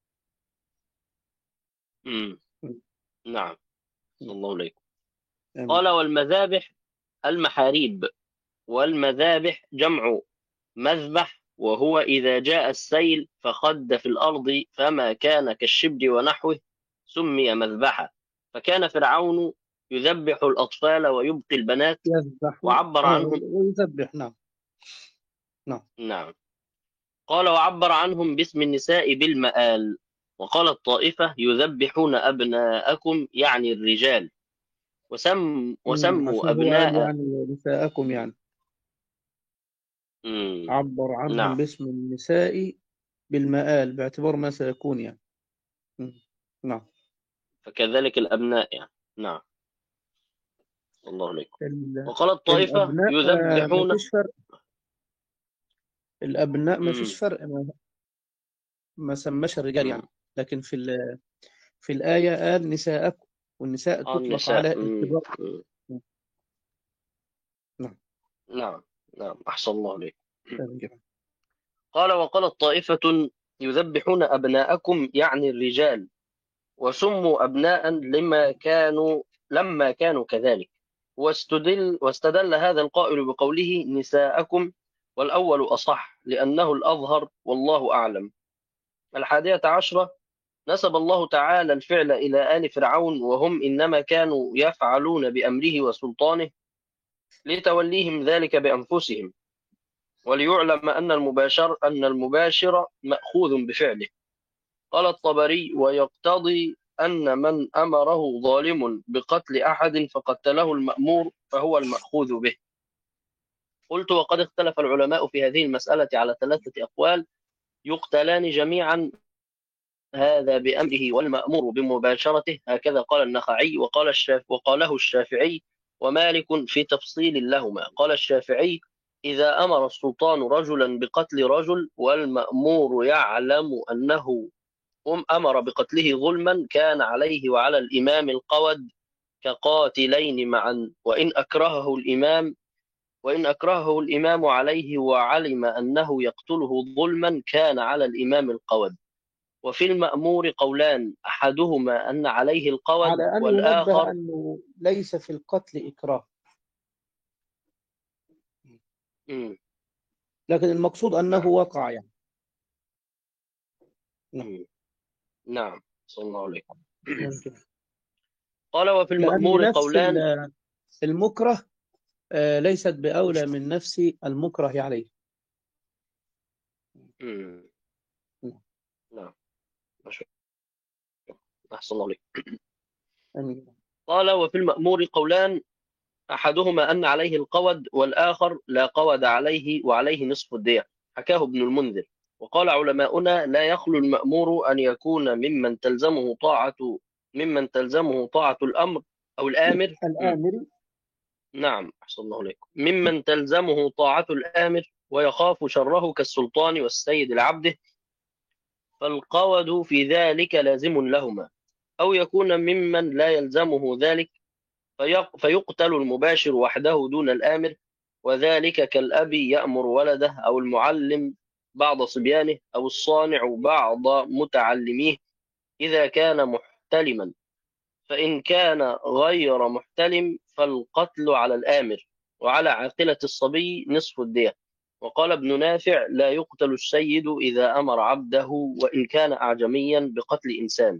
[SPEAKER 4] مم.
[SPEAKER 1] مم.
[SPEAKER 4] نعم. أحسن الله عليكم.
[SPEAKER 1] آمين.
[SPEAKER 4] قال والمذابح المحاريب. والمذابح جمع مذبح، وهو إذا جاء السيل فخد في الأرض فما كان كالشبر ونحوه سمي مذبحا. فكان فرعون يذبح الأطفال ويبقي البنات.
[SPEAKER 1] يذبح.
[SPEAKER 4] وعبر
[SPEAKER 1] آه
[SPEAKER 4] عنهم.
[SPEAKER 1] ويذبح. نعم. نعم.
[SPEAKER 4] نعم. قال وعبر عنهم باسم النساء بالمآل. وقال الطائفة يذبحون أبناءكم يعني الرجال، وسم
[SPEAKER 1] مم.
[SPEAKER 4] وسموا
[SPEAKER 1] عشان هو قال
[SPEAKER 4] أبناء.
[SPEAKER 1] يعني نساءكم يعني.
[SPEAKER 4] مم.
[SPEAKER 1] عبر عنهم
[SPEAKER 4] نعم.
[SPEAKER 1] باسم النساء بالمآل باعتبار ما سيكون يعني. مم. نعم.
[SPEAKER 4] فكذلك الأبناء يعني. نعم. الله عليكم.
[SPEAKER 1] ال-
[SPEAKER 4] وقال الطائفة
[SPEAKER 1] الأبناء آه،
[SPEAKER 4] يذبحون.
[SPEAKER 1] ما فيش فرق. الأبناء ما
[SPEAKER 4] مم.
[SPEAKER 1] فيش فرق. ما, ما سماش الرجال يعني.
[SPEAKER 4] مم.
[SPEAKER 1] لكن في ال- في الآية قال نساءكم والنساء
[SPEAKER 4] آه
[SPEAKER 1] تطلق
[SPEAKER 4] النساء.
[SPEAKER 1] على
[SPEAKER 4] مم.
[SPEAKER 1] اتباع.
[SPEAKER 4] مم.
[SPEAKER 1] نعم.
[SPEAKER 4] نعم. نعم. أحسن الله عليكم.
[SPEAKER 1] تمام جدا.
[SPEAKER 4] قال وقال الطائفة يذبحون أبناءكم يعني الرجال، وسموا أبناء لما كانوا لما كانوا كذلك. واستدل واستدل هذا القائل بقوله نساءكم، والأول أصح لأنه الأظهر والله أعلم. الحادية عشرة نسب الله تعالى الفعل إلى آل فرعون، وهم إنما كانوا يفعلون بأمره وسلطانه لتوليهم ذلك بأنفسهم، وليعلم أن المباشر أن المباشر مأخوذ بفعله. قال الطبري: ويقتضي أن من أمره ظالم بقتل أحد فقتله المأمور فهو المأخوذ به. قلت: وقد اختلف العلماء في هذه المسألة على ثلاثة أقوال: يقتلان جميعا، هذا بأمره والمأمور بمباشرته، هكذا قال النخعي. وقال الشاف وقاله الشافعي ومالك في تفصيل لهما. قال الشافعي: إذا أمر السلطان رجلا بقتل رجل والمأمور يعلم أنه أمر بقتله ظلما كان عليه وعلى الإمام القود كقاتلين معا، وإن أكرهه الإمام وإن أكرهه الإمام عليه وعلم أنه يقتله ظلما كان على الإمام القود. وفي المأمور قولان: أحدهما أن عليه القود
[SPEAKER 1] على أن ينبه
[SPEAKER 4] والآخر
[SPEAKER 1] أنه ليس في القتل إكراه،
[SPEAKER 4] مم.
[SPEAKER 1] لكن المقصود أنه وقع يعني.
[SPEAKER 4] مم. نعم، صلى الله عليه وسلم.
[SPEAKER 1] ممكن.
[SPEAKER 4] قال: وفي
[SPEAKER 1] لأن
[SPEAKER 4] المأمور
[SPEAKER 1] نفس
[SPEAKER 4] قولان.
[SPEAKER 1] ال- المكره آه، ليست بأولى من نفس المكره عليه.
[SPEAKER 4] مم. نعم، ما شاء الله. أحسن الله عليك.
[SPEAKER 1] أمين.
[SPEAKER 4] قال: وفي المأمور قولان: أحدهما أن عليه القود والآخر لا قود عليه وعليه نصف الدية، حكاه ابن المنذر. وقال علماؤنا: لا يخلو المأمور أن يكون ممن تلزمه طاعة ممن تلزمه طاعة الأمر أو الآمر. م.
[SPEAKER 1] الآمر.
[SPEAKER 4] نعم، أحسن الله عليكم. ممن تلزمه طاعة الآمر ويخاف شره كالسلطان والسيد لعبده، فالقود في ذلك لازم لهما. أو يكون ممن لا يلزمه ذلك فيق- فيقتل المباشر وحده دون الآمر، وذلك كالأب يأمر ولده، أو المعلم بعض صبيانه، أو الصانع بعض متعلميه إذا كان محتلما. فإن كان غير محتلم فالقتل على الآمر، وعلى عاقلة الصبي نصف الدية. وقال ابن نافع: لا يقتل السيد إذا أمر عبده وإن كان أعجميا بقتل إنسان.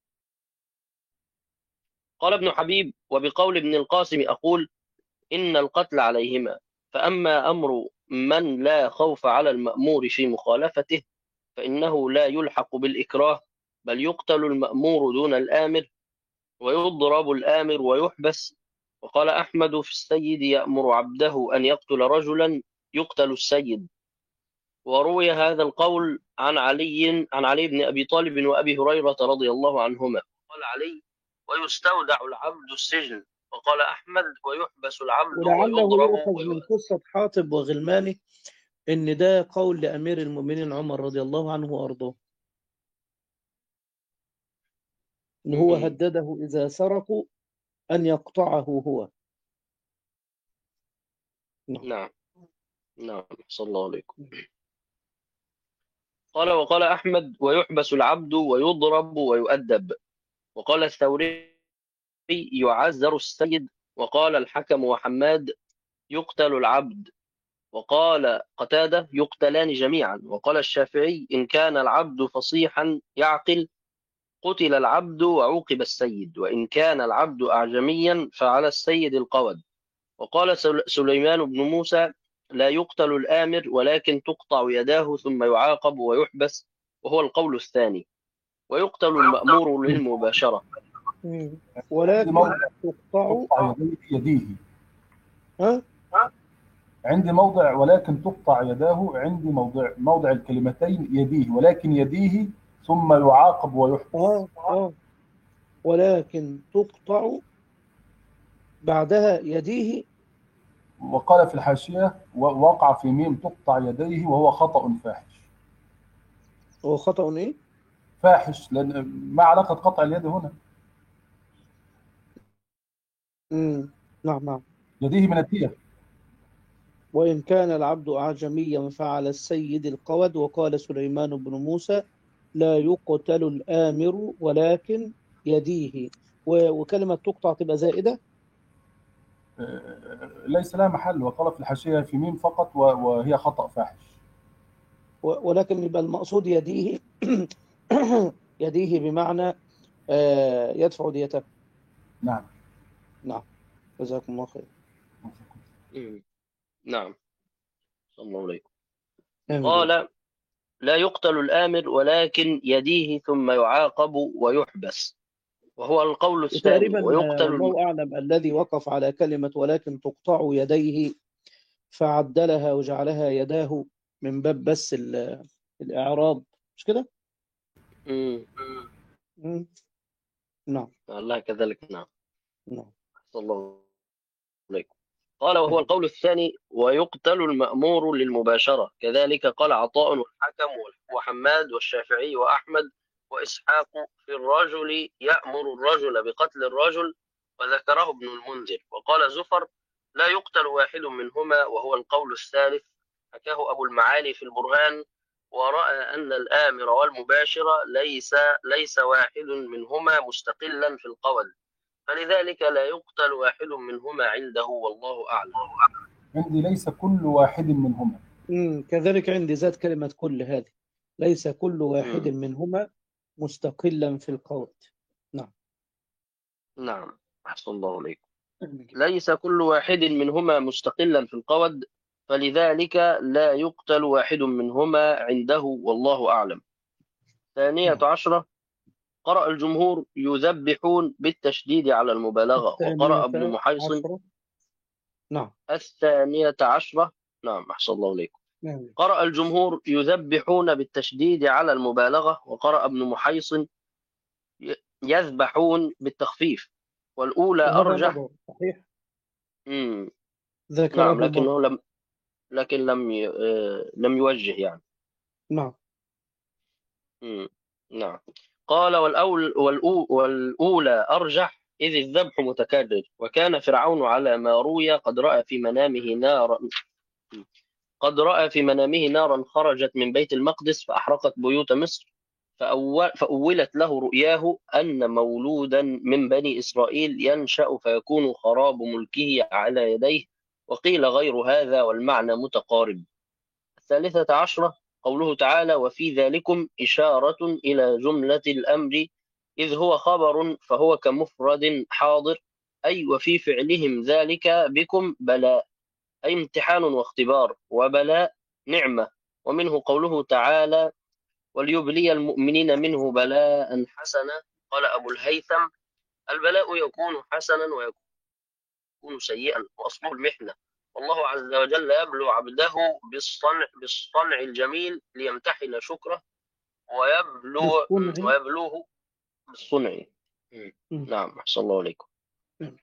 [SPEAKER 4] قال ابن حبيب: وبقول ابن القاسم أقول إن القتل عليهما. فأما أمر من لا خوف على المأمور في مخالفته فإنه لا يلحق بالإكراه، بل يقتل المأمور دون الآمر، ويضرب الآمر ويحبس. وقال أحمد: في السيد يأمر عبده أن يقتل رجلا يقتل السيد. وروي هذا القول عن علي عن علي بن أبي طالب وأبي هريرة رضي الله عنهما. قال علي: ويستودع العبد السجن. وقال أحمد: ويحبس العبد
[SPEAKER 1] ولعله
[SPEAKER 4] ويضرب
[SPEAKER 1] يؤخذ من
[SPEAKER 4] ويؤذى.
[SPEAKER 1] قصة حاطب وغلمانه إن ده قول لأمير المؤمنين عمر رضي الله عنه وأرضاه، إن هو
[SPEAKER 4] مم.
[SPEAKER 1] هدده إذا سرقوا أن يقطعه هو. نعم.
[SPEAKER 4] نعم نعم، صلى الله عليكم. قال: وقال أحمد: ويحبس العبد ويضرب ويؤدب. وقال الثوري: يعزر السيد. وقال الحكم وحماد: يقتل العبد. وقال قتادة: يقتلان جميعا. وقال الشافعي: إن كان العبد فصيحا يعقل قتل العبد وعوقب السيد، وإن كان العبد أعجميا فعلى السيد القود. وقال سل- سليمان بن موسى: لا يقتل الآمر ولكن تقطع يداه ثم يعاقب ويحبس، وهو القول الثاني. ويقتل المأمور للمباشرة.
[SPEAKER 1] مم.
[SPEAKER 3] عندي
[SPEAKER 1] ولكن
[SPEAKER 3] موضع
[SPEAKER 1] تقطع
[SPEAKER 3] تقطع يديه يديه
[SPEAKER 1] ها؟
[SPEAKER 3] عندي موضع ولكن تقطع يداه، عندي موضع موضع الكلمتين يديه ولكن يديه ثم يعاقب ويحبس.
[SPEAKER 1] آه آه ولكن تقطع بعدها يديه.
[SPEAKER 3] وقال في الحاشية: وقع في ميم تقطع يديه وهو خطأ فاحش.
[SPEAKER 1] هو خطأ إيه؟
[SPEAKER 3] فاحش لأن ما علاقة قطع اليد هنا؟
[SPEAKER 1] مم. نعم نعم.
[SPEAKER 3] يديه من الدية.
[SPEAKER 1] وإن كان العبد أعجميا فعلى السيد القود. وقال سليمان بن موسى: لا يقتل الآمر ولكن يديه. و- وكلمة تقطع تبقى زائدة.
[SPEAKER 3] آه، ليس لها محل. وقال في الحاشية في ميم فقط و- وهي خطأ فاحش.
[SPEAKER 1] و- ولكن يبقى المقصود يديه. يديه بمعنى آه، يدفع ديته.
[SPEAKER 3] نعم.
[SPEAKER 1] نعم، جزاكم الله خير.
[SPEAKER 4] مم. نعم. صلى الله عليكم.
[SPEAKER 1] آمين.
[SPEAKER 4] قال: لا يقتل الآمر ولكن يديه ثم يعاقب ويحبس، وهو القول الثاني.
[SPEAKER 1] وتقريبا آه،
[SPEAKER 4] ويقتل الم...
[SPEAKER 1] والله أعلم الذي وقف على كلمة ولكن تقطع يديه فعدلها وجعلها يداه من باب بس ال- الإعراب، مش كده؟
[SPEAKER 4] مم.
[SPEAKER 1] مم. نعم
[SPEAKER 4] الله كذلك. نعم.
[SPEAKER 1] نعم.
[SPEAKER 4] صلى الله عليكم. قال: وهو القول الثاني. ويقتل المأمور للمباشرة، كذلك قال عطاء والحكم وحماد والشافعي وأحمد وإسحاق في الرجل يأمر الرجل بقتل الرجل، وذكره ابن المنذر. وقال زفر: لا يقتل واحد منهما، وهو القول الثالث، حكاه أبو المعالي في البرهان. ورأى أن الآمر والمباشر ليس ليس واحد منهما مستقلا في القول، فلذلك لا يقتل واحد منهما عنده، والله أعلم.
[SPEAKER 3] عندي ليس كل واحد منهما.
[SPEAKER 1] مم. كذلك عندي ذات كلمة كل هذه، ليس كل واحد
[SPEAKER 4] مم.
[SPEAKER 1] منهما مستقلا في القول. نعم.
[SPEAKER 4] نعم. أحسن الله عليكم.
[SPEAKER 1] آمين.
[SPEAKER 4] ليس كل واحد منهما مستقلا في القود، فلذلك لا يقتل واحد منهما عنده، والله أعلم. ثانية
[SPEAKER 1] نعم.
[SPEAKER 4] عشرة. قرأ الجمهور يذبحون بالتشديد على المبالغة، وقرأ
[SPEAKER 1] الثانية
[SPEAKER 4] ابن محيصن
[SPEAKER 1] عشرة. نعم.
[SPEAKER 4] الثانية عشرة. نعم. أحسن الله عليكم.
[SPEAKER 1] آمين.
[SPEAKER 4] قرأ الجمهور يذبحون بالتشديد على المبالغة، وقرأ ابن محيصن ي- يذبحون بالتخفيف، والأولى
[SPEAKER 1] وهذا
[SPEAKER 4] أرجح.
[SPEAKER 1] نظر صحيح
[SPEAKER 4] مم.
[SPEAKER 1] ذكره
[SPEAKER 4] نعم، لكنه
[SPEAKER 1] المرء.
[SPEAKER 4] لم لكن لم ي... آه، لم يوجه يعني.
[SPEAKER 1] نعم.
[SPEAKER 4] مم. نعم. قال: والأول والأو... والأولى أرجح، إذ الذبح متكرر، وكان فرعون على ما روي قد رأى في منامه نارا قد رأى في منامه نارا خرجت من بيت المقدس فأحرقت بيوت مصر، فأول... فأولت له رؤياه أن مولودا من بني إسرائيل ينشأ فيكون خراب ملكه على يديه، وقيل غير هذا والمعنى متقارب. الثالثة عشرة. قوله تعالى: وفي ذلكم إشارة إلى جملة الأمر، إذ هو خبر فهو كمفرد حاضر، أي وفي فعلهم ذلك بكم بلاء، أي امتحان واختبار، وبلاء نعمة. ومنه قوله تعالى: وليبلي المؤمنين منه بلاء حسنا. قال أبو الهيثم: البلاء يكون حسنا ويكون سيئا، وأصله المحنة، والله عز وجل يبلو عبده بالصنع بالصنع الجميل ليمتحن شكره، ويبلو
[SPEAKER 1] بالصنع.
[SPEAKER 4] ويبلوه بالصنع.
[SPEAKER 1] مم.
[SPEAKER 4] نعم. أحسن الله عليكم.
[SPEAKER 1] نعم.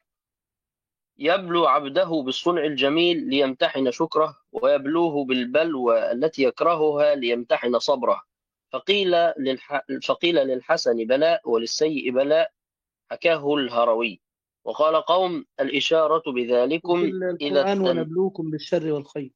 [SPEAKER 4] يبلو عبده بالصنع الجميل ليمتحن شكره، ويبلوه بالبلوى التي يكرهها ليمتحن صبره. فقيل للح... فقيل للحسن بلاء وللسيء بلاء، حكاه الهروي. وقال قوم: الإشارة
[SPEAKER 1] وفي
[SPEAKER 4] بذلكم إلى
[SPEAKER 1] القرآن
[SPEAKER 4] التن...
[SPEAKER 1] ونبلوكم بالشر والخير.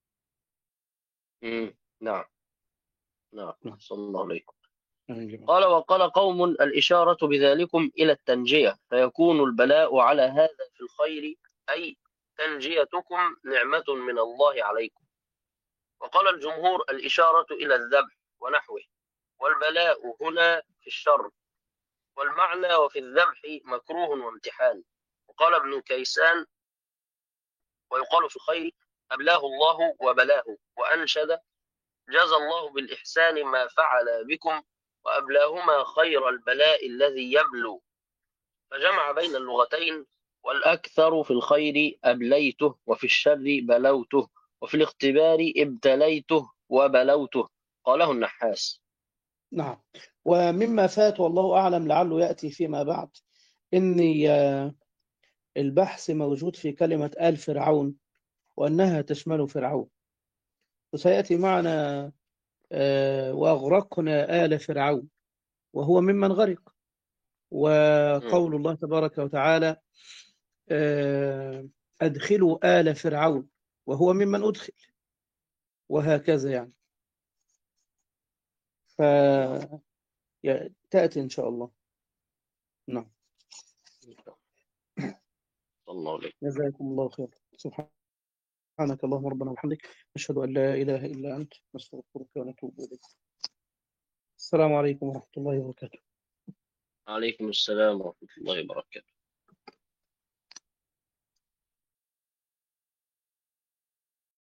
[SPEAKER 4] مم. نعم. نعم.
[SPEAKER 1] نعم.
[SPEAKER 4] صلى الله عليكم.
[SPEAKER 1] آمين جميعا.
[SPEAKER 4] قال: وقال قوم: الإشارة بذلكم إلى التنجية، فيكون البلاء على هذا في الخير، أي تنجيتكم نعمة من الله عليكم. وقال الجمهور: الإشارة إلى الذبح ونحوه، والبلاء هنا في الشر، والمعنى وفي الذبح مكروه وامتحان. وقال ابن كيسان: ويقال في الخير أبلاه الله وبلاه. وأنشد: جزى الله بالإحسان ما فعل بكم، وأبلاهما خير البلاء الذي يبلو. فجمع بين اللغتين، والأكثر في الخير أبليته، وفي الشر بلوته، وفي الاختبار ابتليته وبلوته. قاله النحاس.
[SPEAKER 1] نعم. ومما فات والله أعلم لعله يأتي فيما بعد إن البحث موجود في كلمة آل فرعون وأنها تشمل فرعون، وسيأتي معنا آه، وأغرقنا آل فرعون وهو ممن غرق، وقول الله تبارك وتعالى آه، أدخلوا آل فرعون وهو ممن أدخل، وهكذا يعني. فتأتي إن شاء الله. نعم.
[SPEAKER 4] الله عليك.
[SPEAKER 1] جزاكم الله خير. سبحانك اللهم ربنا وبحمدك، نشهد أن لا إله إلا أنت، نستغفرك ونتوب إليك. السلام عليكم ورحمة الله وبركاته.
[SPEAKER 4] عليكم السلام ورحمة الله وبركاته.